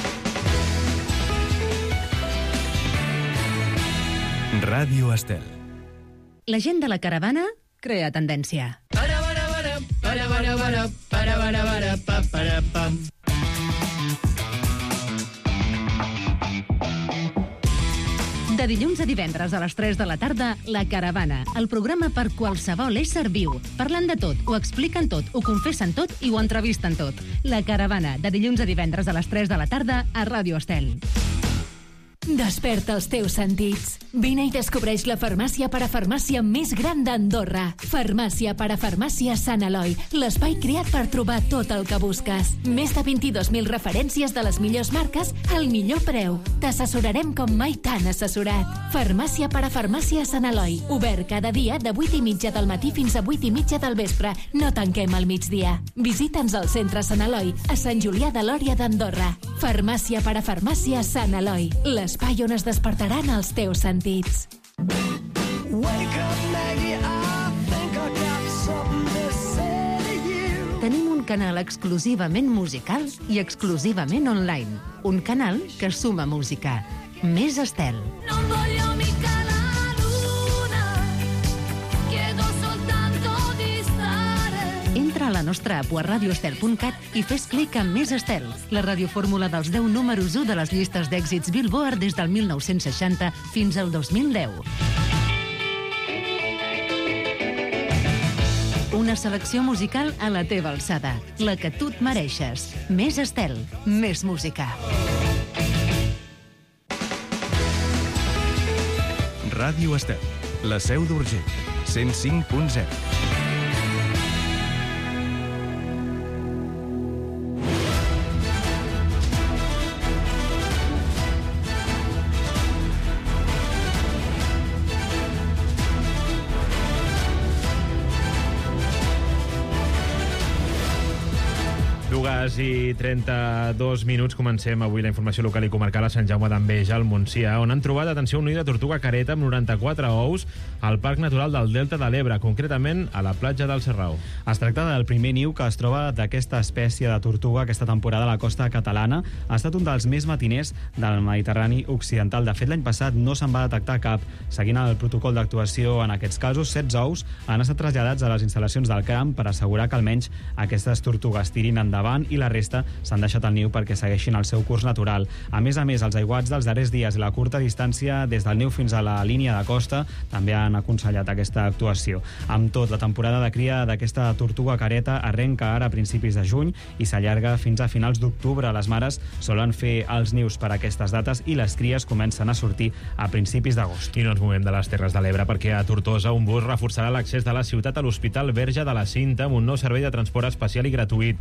Ràdio Estel. La gent de la caravana crea tendència. De dilluns a divendres a les tres de la tarda, La Caravana, el programa per qualsevol ésser viu. Parlen de tot, ho expliquen tot, ho confessen tot i ho entrevisten tot. La Caravana, de dilluns a divendres a les tres de la tarda a Ràdio Estel. Desperta els teus sentits. Vine i descobreix la farmàcia parafarmàcia més gran d'Andorra. Farmàcia parafarmàcia Sant Eloi, l'espai creat per trobar tot el que busques. Més de vint-i-dos mil referències de les millors marques al millor preu. T'assessorarem com mai t'han assessorat. Farmàcia parafarmàcia Sant Eloi, obert cada dia de vuit i mitja del matí fins a vuit i mitja del vespre. No tanquem al migdia. Visita'ns al centre Sant Eloi, a Sant Julià de Lòria d'Andorra. Farmàcia parafarmàcia Sant Eloi, l'espai on es despertaran els teus sentits. Tenim un canal exclusivament musical i exclusivament online. Un canal que suma música. Més Estel. Non voglio mica la luna, chiedo soltanto di stare. Entra a la nostra app a radioestel punt cat i fes clic en Més Estel, la radiofórmula dels deu números u de les llistes d'èxits Billboard des del mil nou-cents seixanta fins al dos mil deu. Una selecció musical a la teva alçada, la que tu et mereixes. Més Estel, més música. Ràdio Estel, la seu d'Urgell, cent cinc punt zero. Dues i trenta-dos minuts. Comencem avui la informació local i comarcal a Sant Jaume d'Enveja, al Montsià, on han trobat, atenció, un niu de tortuga careta amb noranta-quatre ous al Parc Natural del Delta de l'Ebre, concretament a la platja del Serrao. Es tracta del primer niu que es troba d'aquesta espècie de tortuga aquesta temporada a la costa catalana. Ha estat un dels més matiners del Mediterrani occidental. De fet, l'any passat no se'n va detectar cap. Seguint el protocol d'actuació en aquests casos, setze ous han estat traslladats a les instal·lacions del camp per assegurar que almenys aquestes tortugues tirin endavant i la resta s'han deixat al niu perquè segueixin el seu curs natural. A més a més, els aiguats dels darrers dies i la curta distància des del niu fins a la línia de costa també han aconsellat aquesta actuació. Amb tot, la temporada de cria d'aquesta tortuga careta arrenca ara a principis de juny i s'allarga fins a finals d'octubre. Les mares solen fer els nius per aquestes dates i les cries comencen a sortir a principis d'agost. I no ens movem de les Terres de l'Ebre perquè a Tortosa un bus reforçarà l'accés de la ciutat a l'Hospital Verge de la Cinta amb un nou servei de transport especial i gratuït.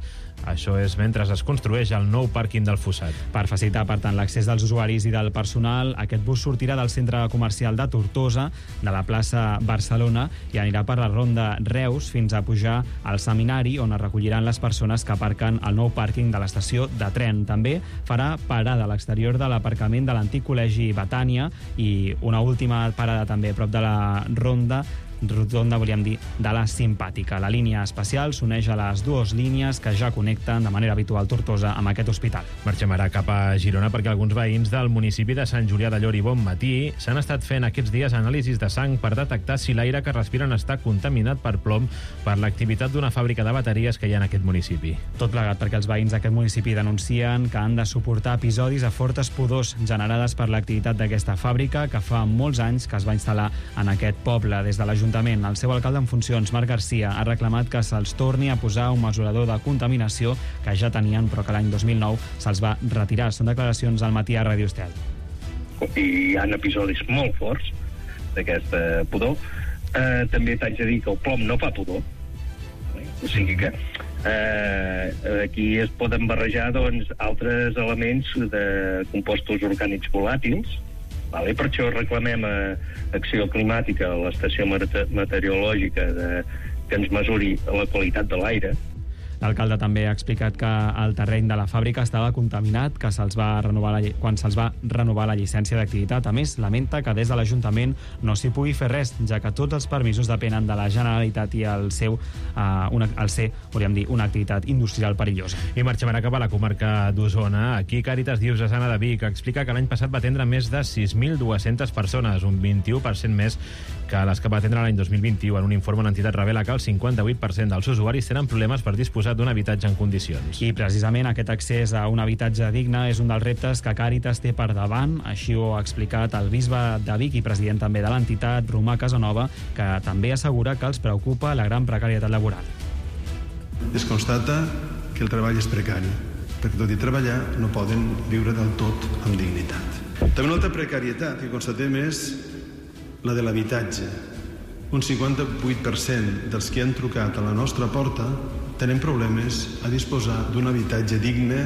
Això és mentre es construeix el nou pàrquing del Fossat. Per facilitar, per tant, l'accés dels usuaris i del personal, aquest bus sortirà del centre comercial de Tortosa, de la plaça Barcelona, i anirà per la ronda Reus fins a pujar al Seminari, on es recolliran les persones que aparquen al nou pàrquing de l'estació de tren. També farà parada a l'exterior de l'aparcament de l'antic col·legi Betània i una última parada també a prop de la ronda rotonda, volíem dir, de la Simpàtica. La línia especial s'uneix a les dues línies que ja connecten de manera habitual Tortosa amb aquest hospital. Marxem ara cap a Girona perquè alguns veïns del municipi de Sant Julià de Llor i Bonmatí s'han estat fent aquests dies anàlisis de sang per detectar si l'aire que respiren està contaminat per plom per l'activitat d'una fàbrica de bateries que hi ha en aquest municipi. Tot plegat perquè els veïns d'aquest municipi denuncien que han de suportar episodis de fortes pudors generades per l'activitat d'aquesta fàbrica que fa molts anys que es va instal·lar en aquest poble. Des de l'Ajuntament, el seu alcalde en funcions, Marc Garcia, ha reclamat que se'ls torni a posar un mesurador de contaminació que ja tenien però que l'any dos mil nou se'ls va retirar. Són declaracions al matí a Ràdio Estel. I hi ha episodis molt forts d'aquesta pudor. Eh, també t'haig de dir que el plom no fa pudor. O sigui que eh, aquí es poden barrejar doncs, altres elements de compostos orgànics volàtils. Vale? Per això reclamem a Acció Climàtica, a l'estació meteorològica, de, que ens mesuri la qualitat de l'aire. L'alcalde també ha explicat que el terreny de la fàbrica estava contaminat, que se'ls va renovar la, quan se'ls va renovar la llicència d'activitat. A més, lamenta que des de l'Ajuntament no s'hi pugui fer res, ja que tots els permisos depenen de la Generalitat i el seu, uh, una, el ser, podríem dir, una activitat industrial perillosa. I marxem ara cap a la comarca d'Osona. Aquí Càritas Diocesana de Vic explica que l'any passat va atendre més de sis mil dues-centes persones, un vint-i-u per cent més que les que va atendre l'any dos mil vint-i-u. En un informe, l'entitat revela que el cinquanta-vuit per cent dels usuaris tenen problemes per disposar d'un habitatge en condicions. I precisament aquest accés a un habitatge digne és un dels reptes que Càritas té per davant. Així ho ha explicat el bisbe de Vic i president també de l'entitat, Romà Casanova, que també assegura que els preocupa la gran precarietat laboral. Es constata que el treball és precari, perquè tot i treballar no poden viure del tot amb dignitat. També una altra precarietat que constatem és la de l'habitatge. Un cinquanta-vuit per cent dels que han trucat a la nostra porta tenen problemes a disposar d'un habitatge digne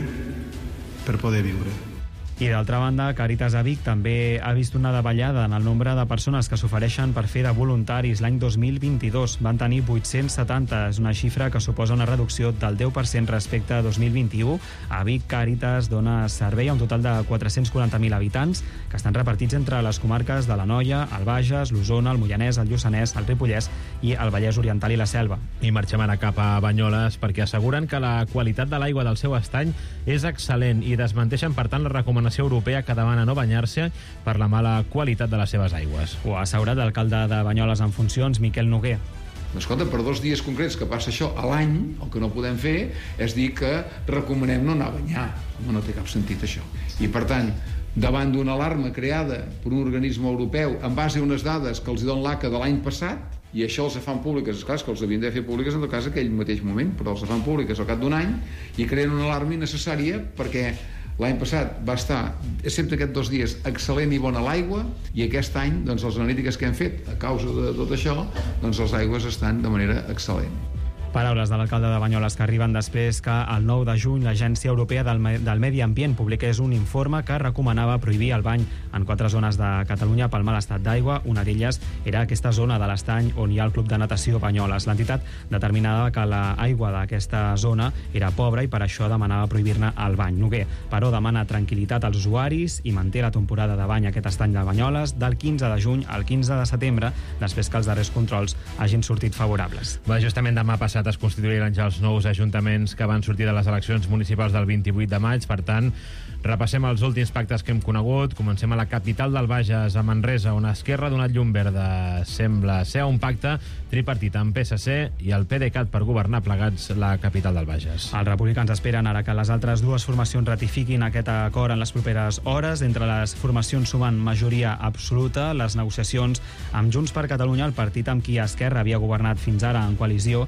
per poder viure. I d'altra banda, Càritas a Vic també ha vist una davallada en el nombre de persones que s'ofereixen per fer de voluntaris. L'any dos mil vint-i-dos van tenir vuit-cents setanta. És una xifra que suposa una reducció del deu per cent respecte a dos mil vint-i-u. A Vic, Càritas dona servei a un total de quatre-cents quaranta mil habitants que estan repartits entre les comarques de l'Anoia, el Bages, l'Osona, el Moianès, el Lluçanès, el Ripollès i el Vallès Oriental i la Selva. I marxem ara cap a Banyoles perquè asseguren que la qualitat de l'aigua del seu estany és excel·lent i desmenteixen, per tant, la recomanació europea que demana no banyar-se per la mala qualitat de les seves aigües. Ho ha assegurat l'alcalde de Banyoles en funcions, Miquel Noguer. Escolta, per dos dies concrets que passa això a l'any, el que no podem fer és dir que recomanem no anar a banyar. Home, no té cap sentit això. I per tant, davant d'una alarma creada per un organisme europeu en base a unes dades que els donen l'A C A de l'any passat, i això els fan públiques, és clar que els havien de fer públiques en tot cas aquell mateix moment, però els fan públiques al cap d'un any i creen una alarma innecessària perquè l'any passat va estar, excepte aquests dos dies, excel·lent i bona l'aigua, i aquest any, doncs, les analítiques que hem fet a causa de tot això, doncs les aigües estan de manera excel·lent. Paraules de l'alcalde de Banyoles que arriben després que el nou de juny l'Agència Europea del, del Medi Ambient publiqués un informe que recomanava prohibir el bany en quatre zones de Catalunya pel mal estat d'aigua. Una d'elles era aquesta zona de l'estany on hi ha el Club de Natació Banyoles. L'entitat determinava que l'aigua d'aquesta zona era pobra i per això demanava prohibir-ne el bany. Noguer, però, demana tranquil·litat als usuaris i manté la temporada de bany a aquest estany de Banyoles del quinze de juny al quinze de setembre, després que els darrers controls hagin sortit favorables. Va, justament demà passat es constituiran ja els nous ajuntaments que van sortir de les eleccions municipals del vint-i-vuit de maig. Per tant, repassem els últims pactes que hem conegut. Comencem a la capital del Bages, a Manresa, on Esquerra ha donat llum verda. Sembla ser un pacte tripartit amb P S C i el PDeCAT per governar plegats la capital del Bages. Els republicans esperen ara que les altres dues formacions ratifiquin aquest acord en les properes hores. Entre les formacions sumen majoria absoluta. Les negociacions amb Junts per Catalunya, el partit amb qui Esquerra havia governat fins ara en coalició, aquest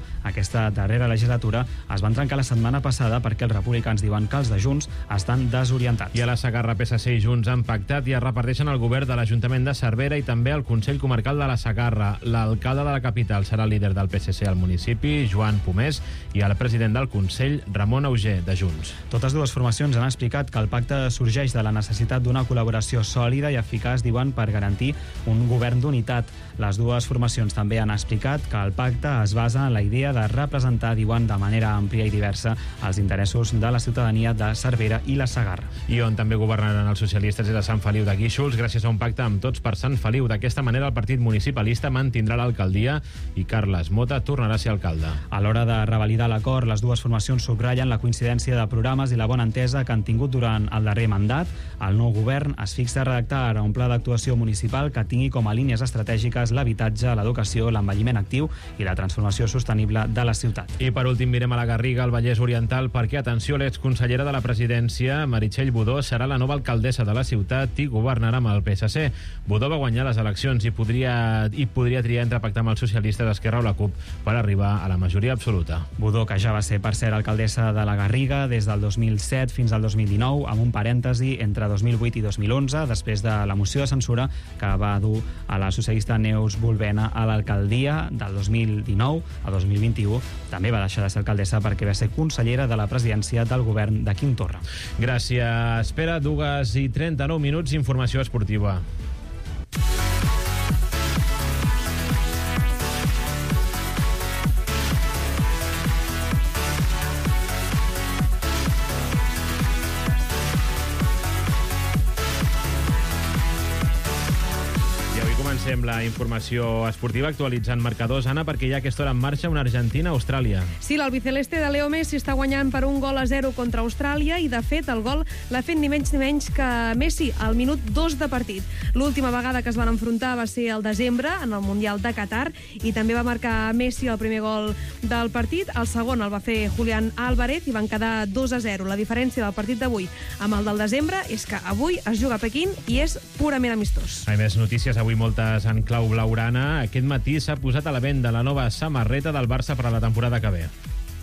aquesta darrera legislatura es van trencar la setmana passada perquè els republicans diuen que els de Junts estan desorientats. I a la Segarra, P S C i Junts han pactat i es reparteixen el govern de l'Ajuntament de Cervera i també el Consell Comarcal de la Segarra. L'alcalde de la capital serà el líder del P S C al municipi, Joan Pomés, i el president del Consell, Ramon Auger, de Junts. Totes dues formacions han explicat que el pacte sorgeix de la necessitat d'una col·laboració sòlida i eficaç, diuen, per garantir un govern d'unitat. Les dues formacions també han explicat que el pacte es basa en la idea de representar, diuen, de manera àmplia i diversa els interessos de la ciutadania de Cervera i la Segarra. I on també governaran els socialistes és a Sant Feliu de Guíxols, gràcies a un pacte amb Tots per Sant Feliu. D'aquesta manera, el partit municipalista mantindrà l'alcaldia i Carles Mota tornarà a ser alcalde. A l'hora de revalidar l'acord, les dues formacions subratllen la coincidència de programes i la bona entesa que han tingut durant el darrer mandat. El nou govern es fixa a redactar ara un pla d'actuació municipal que tingui com a línies estratègiques l'habitatge, l'educació, l'envelliment actiu i la transformació sostenible de la ciutat. I per últim mirem a la Garriga, al Vallès Oriental, perquè, atenció, l'exconsellera de la presidència, Meritxell Budó, serà la nova alcaldessa de la ciutat i governarà amb el P S C. Budó va guanyar les eleccions i podria, i podria triar entre pactar amb els socialistes, Esquerra o la CUP per arribar a la majoria absoluta. Budó, que ja va ser, per cert, alcaldessa de la Garriga des del dos mil set fins al dos mil dinou, amb un parèntesi entre dos mil vuit i dos mil onze, després de la moció de censura que va dur a la socialista Neus Bolbena a l'alcaldia del dos mil dinou a dos mil vint-i-u. També va deixar de ser alcaldessa perquè va ser consellera de la presidència del govern de Quim Torra. Gràcies. Espera, dues i trenta-nou minuts, informació esportiva. Comencem la informació esportiva actualitzant marcadors, Anna, perquè hi ha aquesta hora en marxa una Argentina-Austràlia. Sí, l'albiceleste de Leo Messi està guanyant per un gol a zero contra Austràlia i, de fet, el gol l'ha fet ni menys ni menys que Messi al minut dos de partit. L'última vegada que es van enfrontar va ser al desembre, en el Mundial de Qatar, i també va marcar Messi el primer gol del partit. El segon el va fer Julián Álvarez i van quedar dos a zero. La diferència del partit d'avui amb el del desembre és que avui es juga a Pequín i és purament amistós. Hi ha més notícies, avui moltes en clau blaurana. Aquest matí s'ha posat a la venda la nova samarreta del Barça per a la temporada que ve.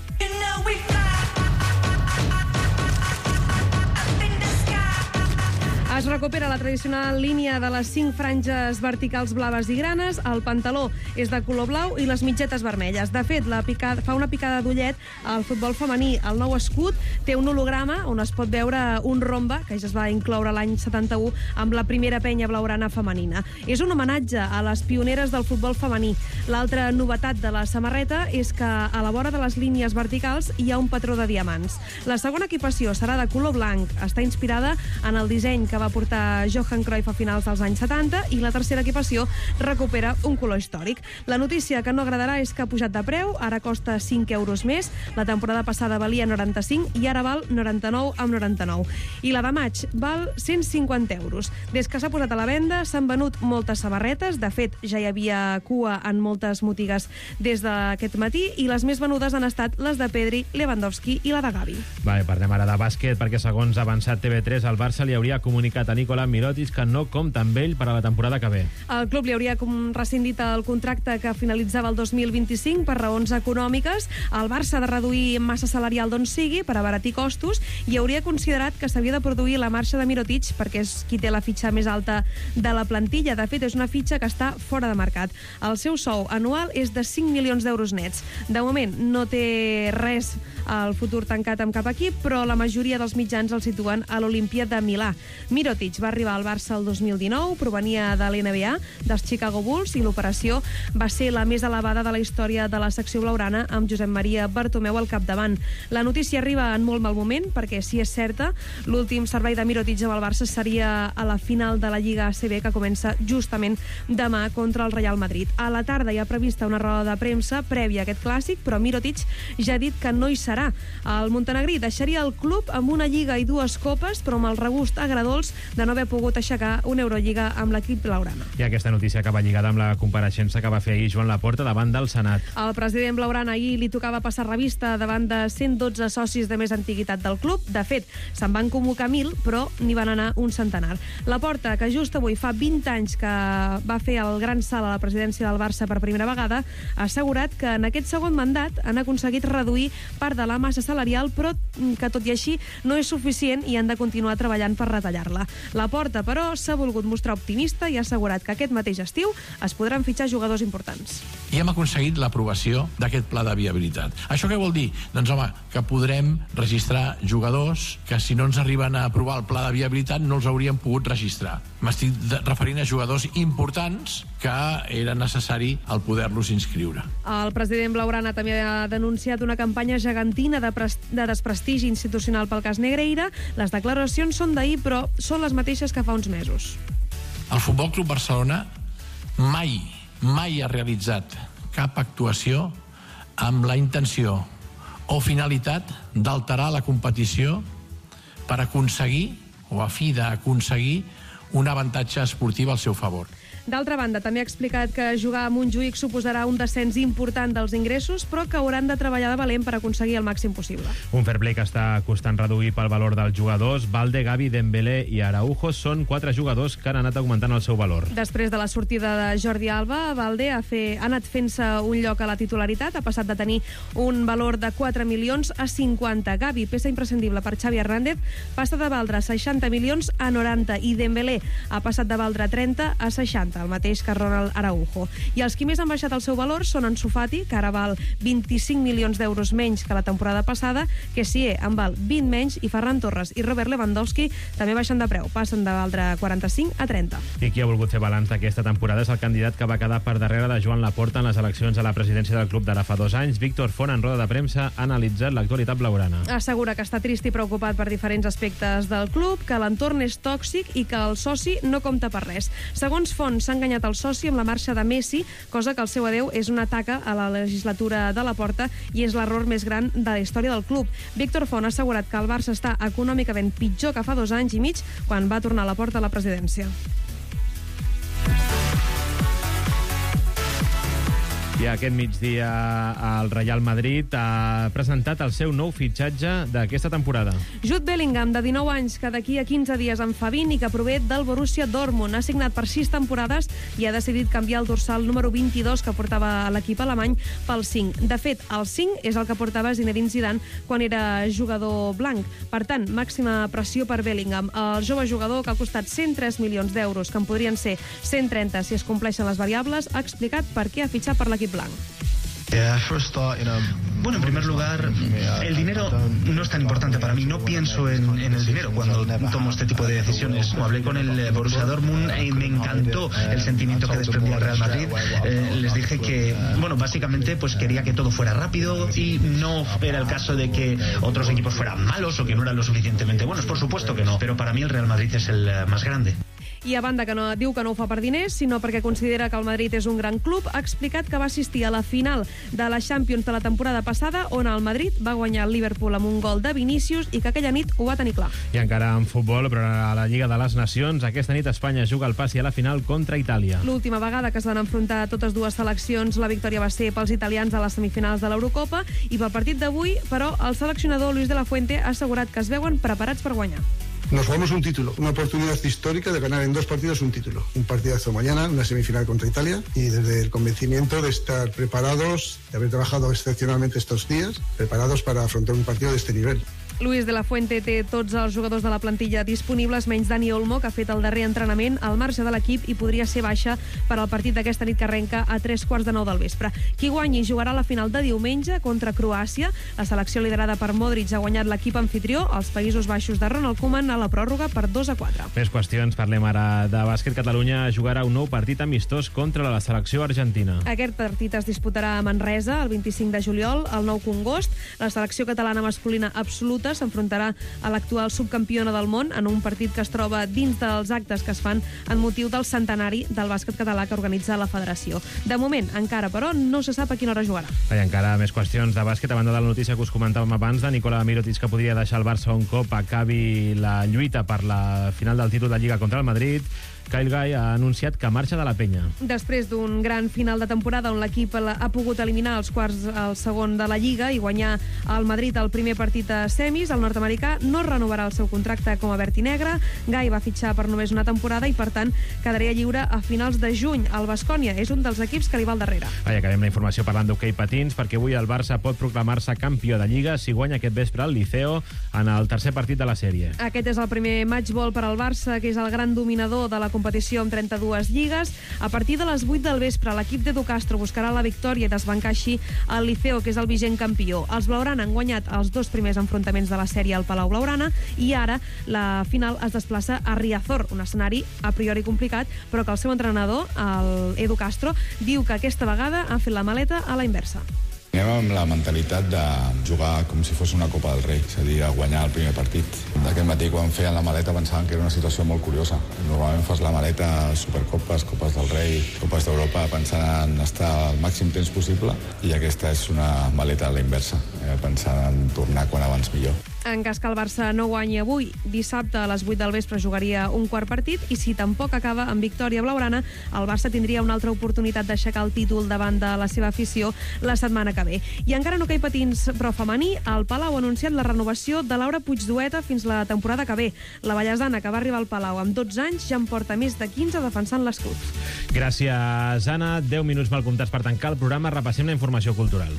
Es recupera la tradicional línia de les cinc franges verticals blaves i granes, el pantaló és de color blau i les mitgetes vermelles. De fet, la picada, fa una picada d'ullet al futbol femení. El nou escut té un holograma on es pot veure un rombe, que ja es va incloure l'any setanta-u amb la primera penya blaurana femenina. És un homenatge a les pioneres del futbol femení. L'altra novetat de la samarreta és que a la vora de les línies verticals hi ha un patró de diamants. La segona equipació serà de color blanc. Està inspirada en el disseny que va portar Johan Cruyff a finals dels anys setanta, i la tercera equipació recupera un color històric. La notícia que no agradarà és que ha pujat de preu, ara costa cinc euros més, la temporada passada valia noranta-cinc i ara val noranta-nou amb noranta-nou. I la de maig val cent cinquanta euros. Des que s'ha posat a la venda s'han venut moltes samarretes, de fet ja hi havia cua en moltes botigues des d'aquest matí, i les més venudes han estat les de Pedri, Lewandowski i la de Gavi. Vale, parlem ara de bàsquet, perquè segons ha avançat T V tres, el Barça li hauria comunicat a Nikola Mirotic que no compta amb ell per a la temporada que ve. El club li hauria rescindit el contracte que finalitzava el dos mil vint-i-cinc per raons econòmiques. El Barça ha de reduir massa salarial d'on sigui per abaratir costos i hauria considerat que s'havia de produir la marxa de Mirotic perquè és qui té la fitxa més alta de la plantilla. De fet, és una fitxa que està fora de mercat. El seu sou anual és de cinc milions d'euros nets. De moment no té res al futur tancat amb cap equip, però la majoria dels mitjans el situen a l'Olimpia de Milà. Mirotic va arribar al Barça el dos mil dinou, provenia de l'N B A, dels Chicago Bulls, i l'operació va ser la més elevada de la història de la secció blaurana, amb Josep Maria Bartomeu al capdavant. La notícia arriba en molt mal moment, perquè, si és certa, l'últim servei de Mirotic amb el Barça seria a la final de la Lliga A C B, que comença justament demà contra el Real Madrid. A la tarda hi ha prevista una roda de premsa prèvia a aquest clàssic, però Mirotic ja ha dit que no hi serà. El montenegrí deixaria el club amb una Lliga i dues copes, però amb el regust agradós de no haver pogut aixecar una Eurolliga amb l'equip blaugrana. I aquesta notícia acaba lligada amb la compareixença que va fer ahir Joan Laporta davant del Senat. El president blaugrana ahir li tocava passar revista davant de cent dotze socis de més antiguitat del club. De fet, se'n van convocar mil, però n'hi van anar un centenar. Laporta, que just avui fa vint anys que va fer el gran salt a la presidència del Barça per primera vegada, ha assegurat que en aquest segon mandat han aconseguit reduir part de la massa salarial, però que tot i així no és suficient i han de continuar treballant per retallar-la. Laporta, però, s'ha volgut mostrar optimista i ha assegurat que aquest mateix estiu es podran fitxar jugadors importants. I hem aconseguit l'aprovació d'aquest pla de viabilitat. Això què vol dir? Doncs, home, que podrem registrar jugadors que si no ens arriben a aprovar el pla de viabilitat no els hauríem pogut registrar. M'estic referint a jugadors importants que era necessari el poder-los inscriure. El president blaugrana també ha denunciat una campanya gegantina de, de desprestigi institucional pel cas Negreira. Les declaracions són d'ahir, però són les mateixes que fa uns mesos. El Futbol Club Barcelona mai, mai ha realitzat cap actuació amb la intenció o finalitat d'alterar la competició per aconseguir, o a fi d'aconseguir, un avantatge esportiu al seu favor. D'altra banda, també ha explicat que jugar a Montjuïc suposarà un descens important dels ingressos, però que hauran de treballar de valent per aconseguir el màxim possible. Un fair play que està costant reduir pel valor dels jugadors. Valde, Gavi, Dembélé i Araujo són quatre jugadors que han anat augmentant el seu valor. Després de la sortida de Jordi Alba, Valde ha, fe, ha anat fent-se un lloc a la titularitat, ha passat de tenir un valor de quatre milions a cinquanta. Gavi, peça imprescindible per Xavi Hernández, passa de valdre seixanta milions a noranta i Dembélé ha passat de valdre trenta a seixanta. El mateix que Ronald Araujo. I els qui més han baixat el seu valor són Ansu Fati, que ara val vint-i-cinc milions d'euros menys que la temporada passada, Kessie en val vint menys, i Ferran Torres i Robert Lewandowski també baixen de preu, passen de valdre quaranta-cinc a trenta. I qui ha volgut fer balanç d'aquesta temporada és el candidat que va quedar per darrere de Joan Laporta en les eleccions a la presidència del club d'ara fa dos anys. Víctor Font, en roda de premsa, ha analitzat l'actualitat blaugrana. Assegura que està trist i preocupat per diferents aspectes del club, que l'entorn és tòxic i que el soci no compta per res. Segons Font, s'ha enganyat el soci amb la marxa de Messi, cosa que el seu adeu és una taca a la legislatura de Laporta i és l'error més gran de la història del club. Víctor Font ha assegurat que el Barça està econòmicament pitjor que fa dos anys i mig, quan va tornar a Laporta a la presidència. I aquest migdia el Real Madrid ha presentat el seu nou fitxatge d'aquesta temporada. Jude Bellingham, de dinou anys, que d'aquí a quinze dies en fa vint i que prové del Borussia Dortmund. Ha signat per sis temporades i ha decidit canviar el dorsal número vint-i-dos que portava l'equip alemany pel cinc. De fet, el cinc és el que portava Zinedine Zidane quan era jugador blanc. Per tant, màxima pressió per Bellingham. El jove jugador, que ha costat cent tres milions d'euros, que en podrien ser cent trenta si es compleixen les variables, ha explicat per què ha fitxat per l'equip blanc. Bueno, en primer lugar, el dinero no es tan importante para mí. No pienso en, en el dinero cuando tomo este tipo de decisiones. Como hablé con el Borussia Dortmund, eh, me encantó el sentimiento que desprendía el Real Madrid. Eh, les dije que, bueno, básicamente pues quería que todo fuera rápido y no era el caso de que otros equipos fueran malos o que no eran lo suficientemente buenos. Por supuesto que no, pero para mí el Real Madrid es el más grande. I a banda que no diu que no ho fa per diners, sinó perquè considera que el Madrid és un gran club, ha explicat que va assistir a la final de la Champions de la temporada passada, on el Madrid va guanyar el Liverpool amb un gol de Vinícius i que aquella nit ho va tenir clar. I encara en futbol, però a la Lliga de les Nacions, aquesta nit Espanya juga el passi a la final contra Itàlia. L'última vegada que es van enfrontar totes dues seleccions, la victòria va ser pels italians a les semifinals de l'Eurocopa, i pel partit d'avui, però, el seleccionador Luis de la Fuente ha assegurat que es veuen preparats per guanyar. Nos jugamos un título, una oportunidad histórica de ganar en dos partidos un título. Un partidazo mañana, una semifinal contra Italia, y desde el convencimiento de estar preparados, de haber trabajado excepcionalmente estos días, preparados para afrontar un partido de este nivel. Luis de la Fuente té tots els jugadors de la plantilla disponibles, menys Dani Olmo, que ha fet el darrer entrenament al marge de l'equip i podria ser baixa per al partit d'aquesta nit que arrenca a tres quarts de nou del vespre. Qui guanyi jugarà la final de diumenge contra Croàcia. La selecció liderada per Modric ha guanyat l'equip anfitrió, els Països Baixos de Ronald Koeman, a la pròrroga per dos a quatre. Més qüestions, parlem ara de bàsquet. Catalunya jugarà un nou partit amistós contra la selecció argentina. Aquest partit es disputarà a Manresa el vint-i-cinc de juliol, al Nou Congost. La selecció catalana masculina absoluta Ceuta s'enfrontarà a l'actual subcampiona del món en un partit que es troba dins dels actes que es fan en motiu del centenari del bàsquet català que organitza la federació. De moment, encara, però, no se sap a quina hora jugarà. I encara més qüestions de bàsquet, a banda de la notícia que us comentàvem abans de Nikola Mirotic, que podria deixar el Barça un cop acabi la lluita per la final del títol de Lliga contra el Madrid. Kyle Guy ha anunciat que marxa de la penya. Després d'un gran final de temporada on l'equip ha pogut eliminar els quarts al segon de la Lliga i guanyar al Madrid el primer partit a semis, el nord-americà no renovarà el seu contracte com a verd i negre. Guy va fitxar per només una temporada i, per tant, quedaria lliure a finals de juny. El Baskonia és un dels equips que li va al darrere. I acabem la informació parlant d'hoquei patins, perquè avui el Barça pot proclamar-se campió de Lliga si guanya aquest vespre al Liceo en el tercer partit de la sèrie. Aquest és el primer matchball per al Barça, que és el gran dominador de la competició amb trenta-dues lligues. A partir de les vuit del vespre, l'equip d'Edu Castro buscarà la victòria i desbancar així el Liceo, que és el vigent campió. Els blaugrana han guanyat els dos primers enfrontaments de la sèrie al Palau Blaugrana i ara la final es desplaça a Riazor, un escenari a priori complicat, però que el seu entrenador, el Edu Castro, diu que aquesta vegada ha fet la maleta a la inversa. Anem amb la mentalitat de jugar com si fos una Copa del Rei, és a dir, a guanyar el primer partit. Aquest matí, quan feien la maleta, pensaven que era una situació molt curiosa. Normalment fas la maleta a Supercopes, Copes del Rei, Copes d'Europa, pensant en estar al màxim temps possible, i aquesta és una maleta a la inversa, eh, pensant en tornar quan abans millor. En cas que el Barça no guanyi avui, dissabte a les vuit del vespre jugaria un quart partit i si tampoc acaba amb victòria blaugrana, el Barça tindria una altra oportunitat d'aixecar el títol davant de la seva afició la setmana que ve. I encara no que hi patins, però femení, el Palau ha anunciat la renovació de Laura Puigdueta fins la temporada que ve. La ballesana, que va arribar al Palau amb dotze anys, ja en porta més de quinze defensant l'escut. Gràcies, Anna. deu minuts mal comptats per tancar el programa. Repassem la informació cultural.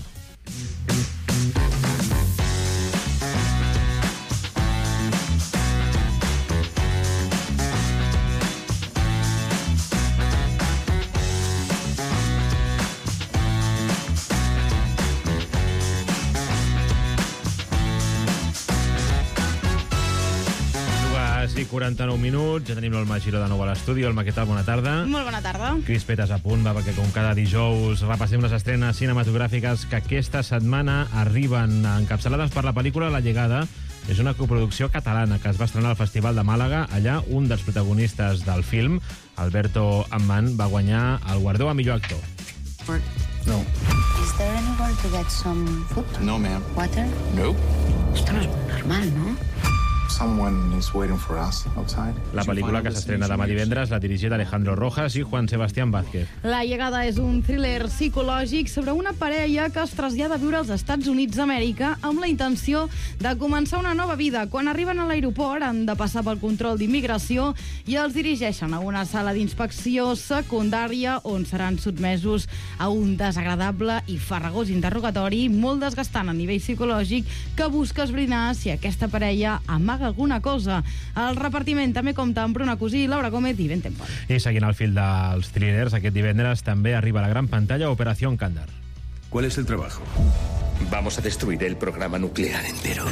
quaranta-nou minuts, ja tenim l'Olma Giró de nou a l'estudi. Olma, què tal? Bona tarda. Molt bona tarda. Crispetes a punt, va, perquè com cada dijous repassem les estrenes cinematogràfiques que aquesta setmana arriben encapçalades per la pel·lícula La Llegada. És una coproducció catalana que es va estrenar al Festival de Màlaga. Allà, un dels protagonistes del film, Alberto Amman, va guanyar el guardó a millor actor. No. Is there anywhere to get some food? No, ma'am. Water? No. Esto no es normal, ¿no? Someone is waiting for us outside. La pel·lícula que s'estrena demà divendres l'ha dirigit Alejandro Rojas i Juan Sebastián Vázquez. La Llegada és un thriller psicològic sobre una parella que es trasllada a viure als Estats Units d'Amèrica amb la intenció de començar una nova vida. Quan arriben a l'aeroport han de passar pel control d'immigració i els dirigeixen a una sala d'inspecció secundària on seran sotmesos a un desagradable i farragós interrogatori molt desgastant a nivell psicològic que busca esbrinar si aquesta parella amaga alguna cosa. El repartiment també compta amb Bruna Cusí, Laura Gómez i Ben Temple. I seguint el fil dels thrillers, aquest divendres també arriba a la gran pantalla Operación Candar. ¿Cuál es el trabajo? Vamos a destruir el programa nuclear entero.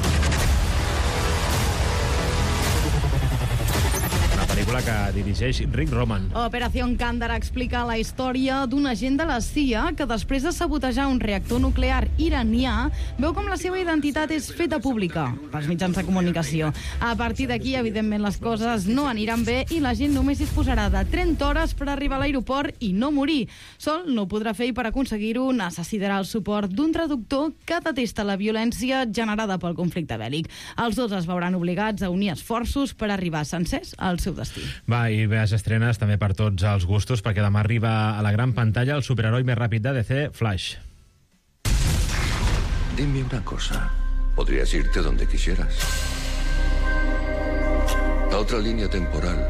Pel·lícula que dirigeix Rick Roman. Operación Candar explica la història d'un agent de la C I A que després de sabotejar un reactor nuclear iranià veu com la seva identitat és feta pública pels mitjans de comunicació. A partir d'aquí, evidentment, les coses no aniran bé i la gent només disposarà de trenta hores per arribar a l'aeroport i no morir. Sol no ho podrà fer i per aconseguir-ho necessitarà el suport d'un traductor que detesta la violència generada pel conflicte bèl·lic. Els dos es veuran obligats a unir esforços per arribar sencers al seu destí. Va, i veus estrenes també per tots els gustos, perquè demà arriba a la gran pantalla el superheroi més ràpid de D C, Flash. Dime una cosa. Podrías irte donde quisieras. A otra línea temporal.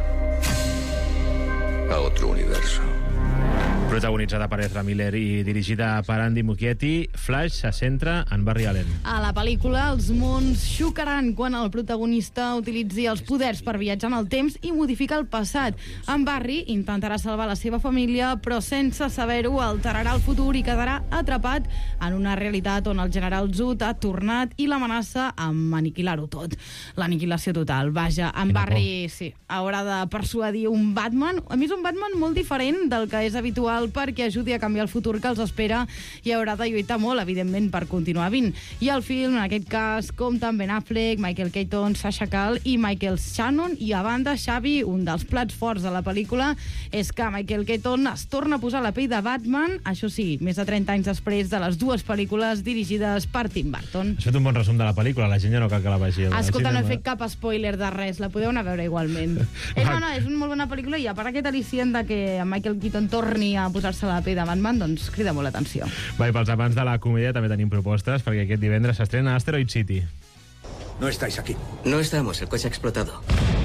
A otro universo. Protagonitzada per Ezra Miller i dirigida per Andy Muschietti, Flash se centra en Barry Allen. A la pel·lícula, els mons xocaran quan el protagonista utilitzi els poders per viatjar en el temps i modificar el passat. En Barry intentarà salvar la seva família, però sense saber-ho alterarà el futur i quedarà atrapat en una realitat on el general Zod ha tornat i l'amenaça amb aniquilar-ho tot. L'aniquilació total. Vaja, en Barry sí, haurà de persuadir un Batman, a més un Batman molt diferent del que és habitual especial perquè ajudi a canviar el futur que els espera i haurà de lluitar molt, evidentment, per continuar vint. I el film, en aquest cas, compta amb Ben Affleck, Michael Keaton, Sasha Calle i Michael Shannon. I a banda, Xavi, un dels plats forts de la pel·lícula és que Michael Keaton es torna a posar la pell de Batman, això sí, més de trenta anys després de les dues pel·lícules dirigides per Tim Burton. Has fet un bon resum de la pel·lícula, la gent ja no cal que la vegi. Escolta, no he fet cap spoiler de res, la podeu anar a veure igualment. Eh, no, no, és una molt bona pel·lícula i a part aquest al·licient de que Michael Keaton torni a posar-se la pell de Batman, doncs crida molt l'atenció. Va, i pels amants de la comèdia també tenim propostes, perquè aquest divendres s'estrena Asteroid City. No estáis aquí. No estamos, el coche ha explotado.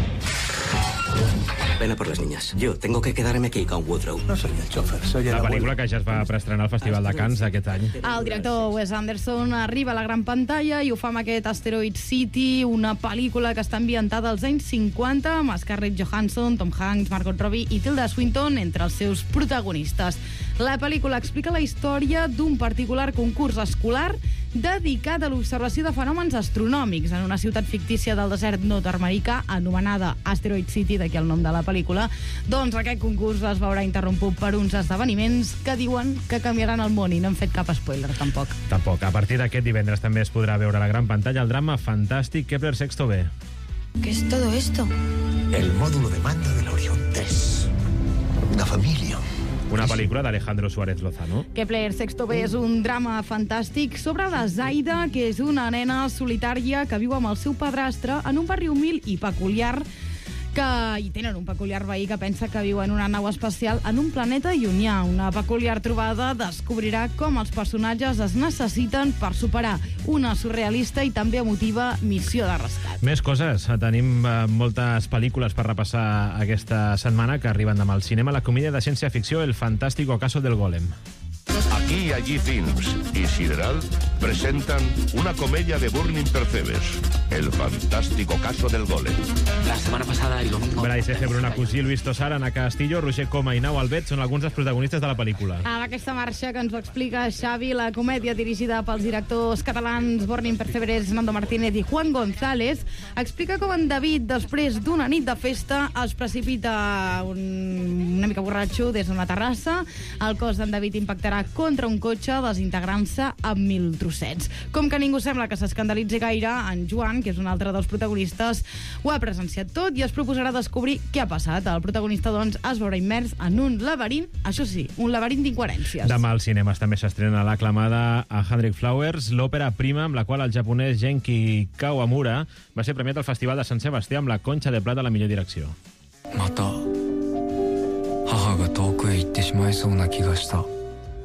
Ven a por las niñas. Yo tengo que quedarme aquí con Woodrow. No soy el chofer, soy el La pel·lícula que ja es va preestrenar al Festival de Cannes d'aquest any. El director Wes Anderson arriba a la gran pantalla i ho fa amb aquest Asteroid City, una pel·lícula que està ambientada als anys cinquanta, amb Scarlett Johansson, Tom Hanks, Margot Robbie i Tilda Swinton entre els seus protagonistes. La pel·lícula explica la història d'un particular concurs escolar dedicat a l'observació de fenòmens astronòmics en una ciutat fictícia del desert nord-americà anomenada Asteroid City, d'aquí el nom de la pel·lícula. Doncs aquest concurs es veurà interromput per uns esdeveniments que diuen que canviaran el món i no hem fet cap spoiler, tampoc. Tampoc. A partir d'aquest divendres també es podrà veure a la gran pantalla el drama fantàstic Kepler Sexto B. ¿Qué es todo esto? El módulo de mando del Orión tres. Una familia. Una pel·lícula d'Alejandro Suárez Lozano. Kepler Sexto B és un drama fantàstic sobre la Zaida, que és una nena solitària que viu amb el seu padrastre en un barri humil i peculiar, que hi tenen un peculiar veí que pensa que viu en una nau espacial en un planeta llunyà. Una peculiar trobada descobrirà com els personatges es necessiten per superar una surrealista i també emotiva missió de rescat. Més coses. Tenim eh, moltes pel·lícules per repassar aquesta setmana que arriben demà al cinema. La comèdia de ciència-ficció El fantástico caso del Golem. Aquí y allí Films y Sideral presentan una comedia de Burning Percebes, El fantástico caso del Golem. La semana pasada, el domingo... Brais Eje, Bruna Cusí, Luis Tosar, Ana Castillo, Roger Coma i Nau Albet són alguns dels protagonistes de la pel·lícula. Amb aquesta marxa que ens ho explica Xavi, la comèdia dirigida pels directors catalans Burning Percebes, Nando Martínez i Juan González, explica com en David, després d'una nit de festa, es precipita un... una mica borratxo des d'una terrassa. El cos d'en David impactarà contra un cotxe, desintegrant-se amb mil trossets. Com que ningú sembla que s'escandalitzi gaire, en Joan, que és un altre dels protagonistes, ho ha presenciat tot i es proposarà descobrir què ha passat. El protagonista, doncs, es veurà immers en un laberint, això sí, un laberint d'incoherències. Demà als cinemes també s'estrena l'aclamada A Hundred Flowers, l'òpera prima amb la qual el japonès Genki Kawamura va ser premiat al Festival de Sant Sebastià amb la Conxa de Plata a la millor direcció. Mata, 母が遠くへ行ってしまいそうな気がした。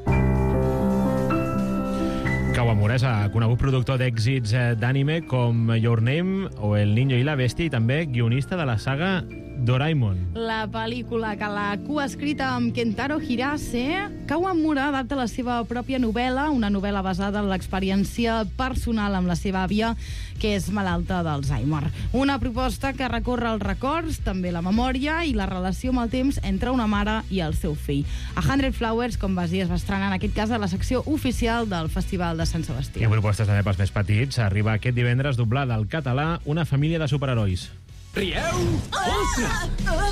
Kawamura és conegut productor d'èxits d'anime com Your Name o El Niño y la Bestia i també guionista de la saga Doraemon. La pel·lícula que l'ha coescrita amb Kentaro Hirase, Kawamura adapta la seva pròpia novel·la, una novel·la basada en l'experiència personal amb la seva àvia, que és malalta d'Alzheimer. Una proposta que recorre els records, també la memòria i la relació amb el temps entre una mare i el seu fill. A Hundred Flowers, com vas dir, es va estrenar en aquest cas a la secció oficial del Festival de Sant Sebastià. I propostes també pels més petits. Arriba aquest divendres doblada al català Una família de superherois. Rieu! Ostres!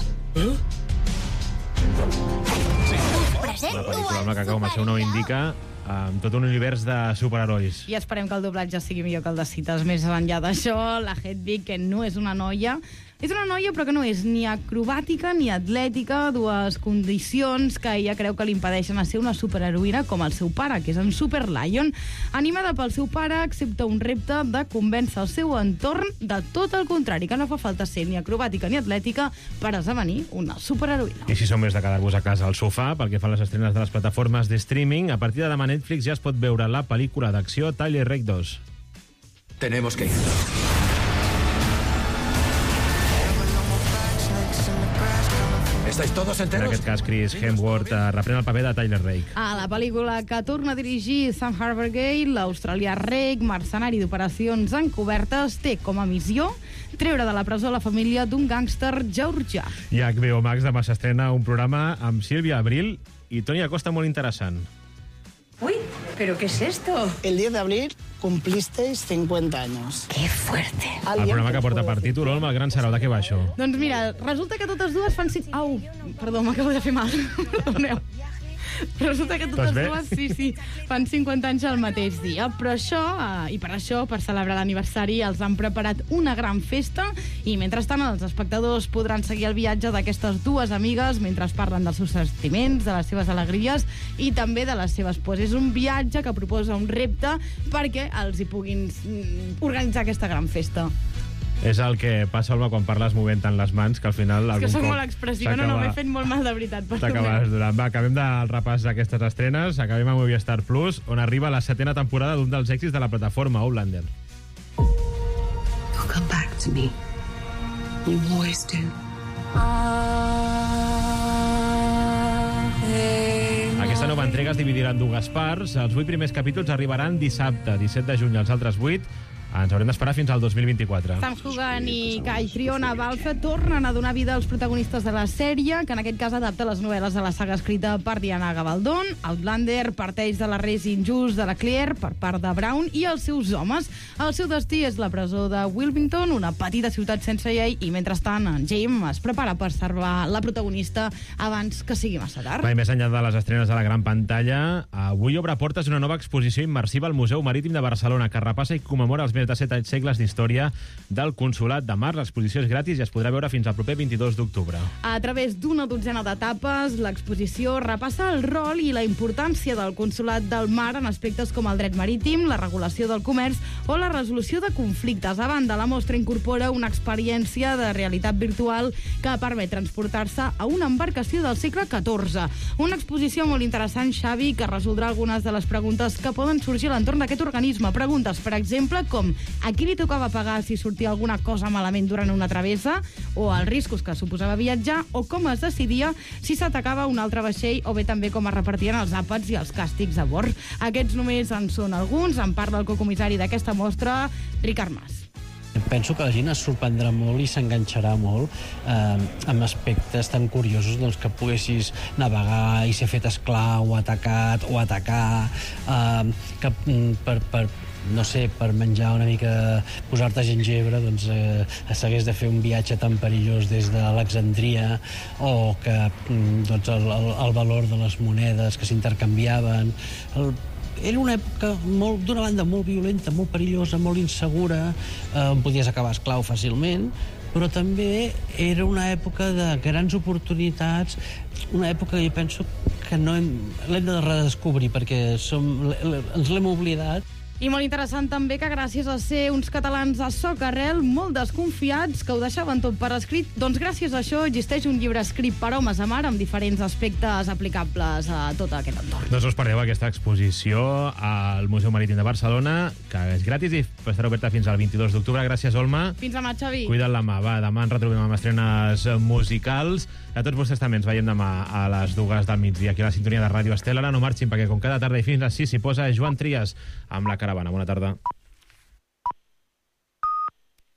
Una pel·lícula amb la que, com el seu nom indica, amb tot un univers de superherois. I esperem que el doblatge sigui millor que el de cites. Més enllà d'això, la Hedwig, que no és una noia, és una noia però que no és ni acrobàtica ni atlètica, dues condicions que ella creu que li impedeixen a ser una superheroïna com el seu pare, que és en Super Lion. Animada pel seu pare, accepta un repte de convèncer el seu entorn de tot el contrari, que no fa falta ser ni acrobàtica ni atlètica per esdevenir una superheroïna. I si som més de quedar-vos a casa al sofà, pel que fa a les estrenes de les plataformes de streaming, a partir de demà Netflix ja es pot veure la pel·lícula d'acció Tyler Rake dos. Tenemos que ir. ¿Estáis todos enteros? En aquest cas, Chris Hemsworth uh, reprèn el paper de Tyler Rake. A la pel·lícula que torna a dirigir Sam Harbergate, l'australià Rake, mercenari d'operacions encobertes, té com a missió treure de la presó la família d'un gàngster georgià. I a H B O Max demà s'estrena un programa amb Sílvia Abril i Toni Acosta molt interessant. Uy, ¿pero qué es esto? El diez de abril cumplisteis cincuenta años. ¡Qué fuerte! El programa que porta per títol Olma, el gran sarau, de què va això? Doncs mira, resulta que totes dues fan... Au, perdó, m'acabo de fer mal. Perdoneu. Però resulta que Estàs totes bé? dues, sí, sí, fan cinquanta anys el mateix dia. Però això, eh, i per això, per celebrar l'aniversari, els han preparat una gran festa i, mentrestant, els espectadors podran seguir el viatge d'aquestes dues amigues mentre parlen dels seus sentiments, de les seves alegries i també de les seves pors. És un viatge que proposa un repte perquè els hi puguin mm, organitzar aquesta gran festa. És el que passa, Olma, quan parles movent tant les mans, que al final... És que algun soc cop molt expressiva, no, no, m'he fet molt mal de veritat. T'acabes durant. Va, acabem del repàs d'aquestes estrenes, acabem amb Movistar Plus, on arriba la setena temporada d'un dels èxits de la plataforma, Outlander. You'll come back to me. You always do. Aquesta nova entrega es dividirà en dues parts. Els vuit primers capítols arribaran dissabte, disset de juny. Els altres vuit ens haurem d'esperar fins al dos mil vint-i-quatre. Sam Hugan i Caitriona Balfe tornen a donar vida als protagonistes de la sèrie, que en aquest cas adapta les novel·les de la saga escrita per Diana Gabaldon. Outlander parteix de l'arrest injust de la Claire per part de Brown i els seus homes. El seu destí és la presó de Wilmington, una petita ciutat sense llei, i mentrestant en James es prepara per salvar la protagonista abans que sigui massa tard. Va, i més enllà de les estrenes a la gran pantalla, avui obre portes una nova exposició immersiva al Museu Marítim de Barcelona, que repassa i commemora els més de set segles d'història del Consolat de Mar. L'exposició és gratis i es podrà veure fins al proper vint-i-dos d'octubre. A través d'una dotzena d'etapes, l'exposició repassa el rol i la importància del Consolat del Mar en aspectes com el dret marítim, la regulació del comerç o la resolució de conflictes. A banda, la mostra incorpora una experiència de realitat virtual que permet transportar-se a una embarcació del segle catorze. Una exposició molt interessant, Xavi, que resoldrà algunes de les preguntes que poden sorgir a l'entorn d'aquest organisme. Preguntes, per exemple, com a qui li tocava pagar si sortia alguna cosa malament durant una travessa, o els riscos que suposava viatjar, o com es decidia si s'atacava un altre vaixell, o bé també com es repartien els àpats i els càstigs a bord. Aquests només en són alguns. En parla el cocomissari d'aquesta mostra, Ricard Mas. Penso que la gent es sorprendrà molt i s'enganxarà molt eh, amb aspectes tan curiosos, doncs, que poguessis navegar i ser fet esclau o atacat o atacar, eh, que per, per no sé, per menjar una mica, posar-te gingebre, doncs eh, s'hagués de fer un viatge tan perillós des d'Alexandria, o que doncs, el, el, el valor de les monedes que s'intercanviaven. El, era una època d'una banda molt violenta, molt perillosa, molt insegura, eh, on podies acabar esclau fàcilment, però també era una època de grans oportunitats, una època que jo penso que no hem, l'hem de redescobrir, perquè som, ens l'hem oblidat. I molt interessant també que gràcies a ser uns catalans a socarrel, molt desconfiats, que ho deixaven tot per escrit, doncs gràcies a això existeix un llibre escrit per homes a mar amb diferents aspectes aplicables a tot aquest entorn. No us perdeu aquesta exposició al Museu Marítim de Barcelona, que és gratis i estarà oberta fins al vint-i-dos d'octubre. Gràcies, Olma. Fins demà, Xavi. Cuida't la mà. Va, demà ens retrobem amb estrenes musicals. A tots vostès també ens veiem demà a les dues del migdia aquí a la sintonia de Ràdio Estel. Ara no marxin, perquè com cada tarda i fins les sis s'hi posa Joan Trias amb La Caravana. Bona tarda.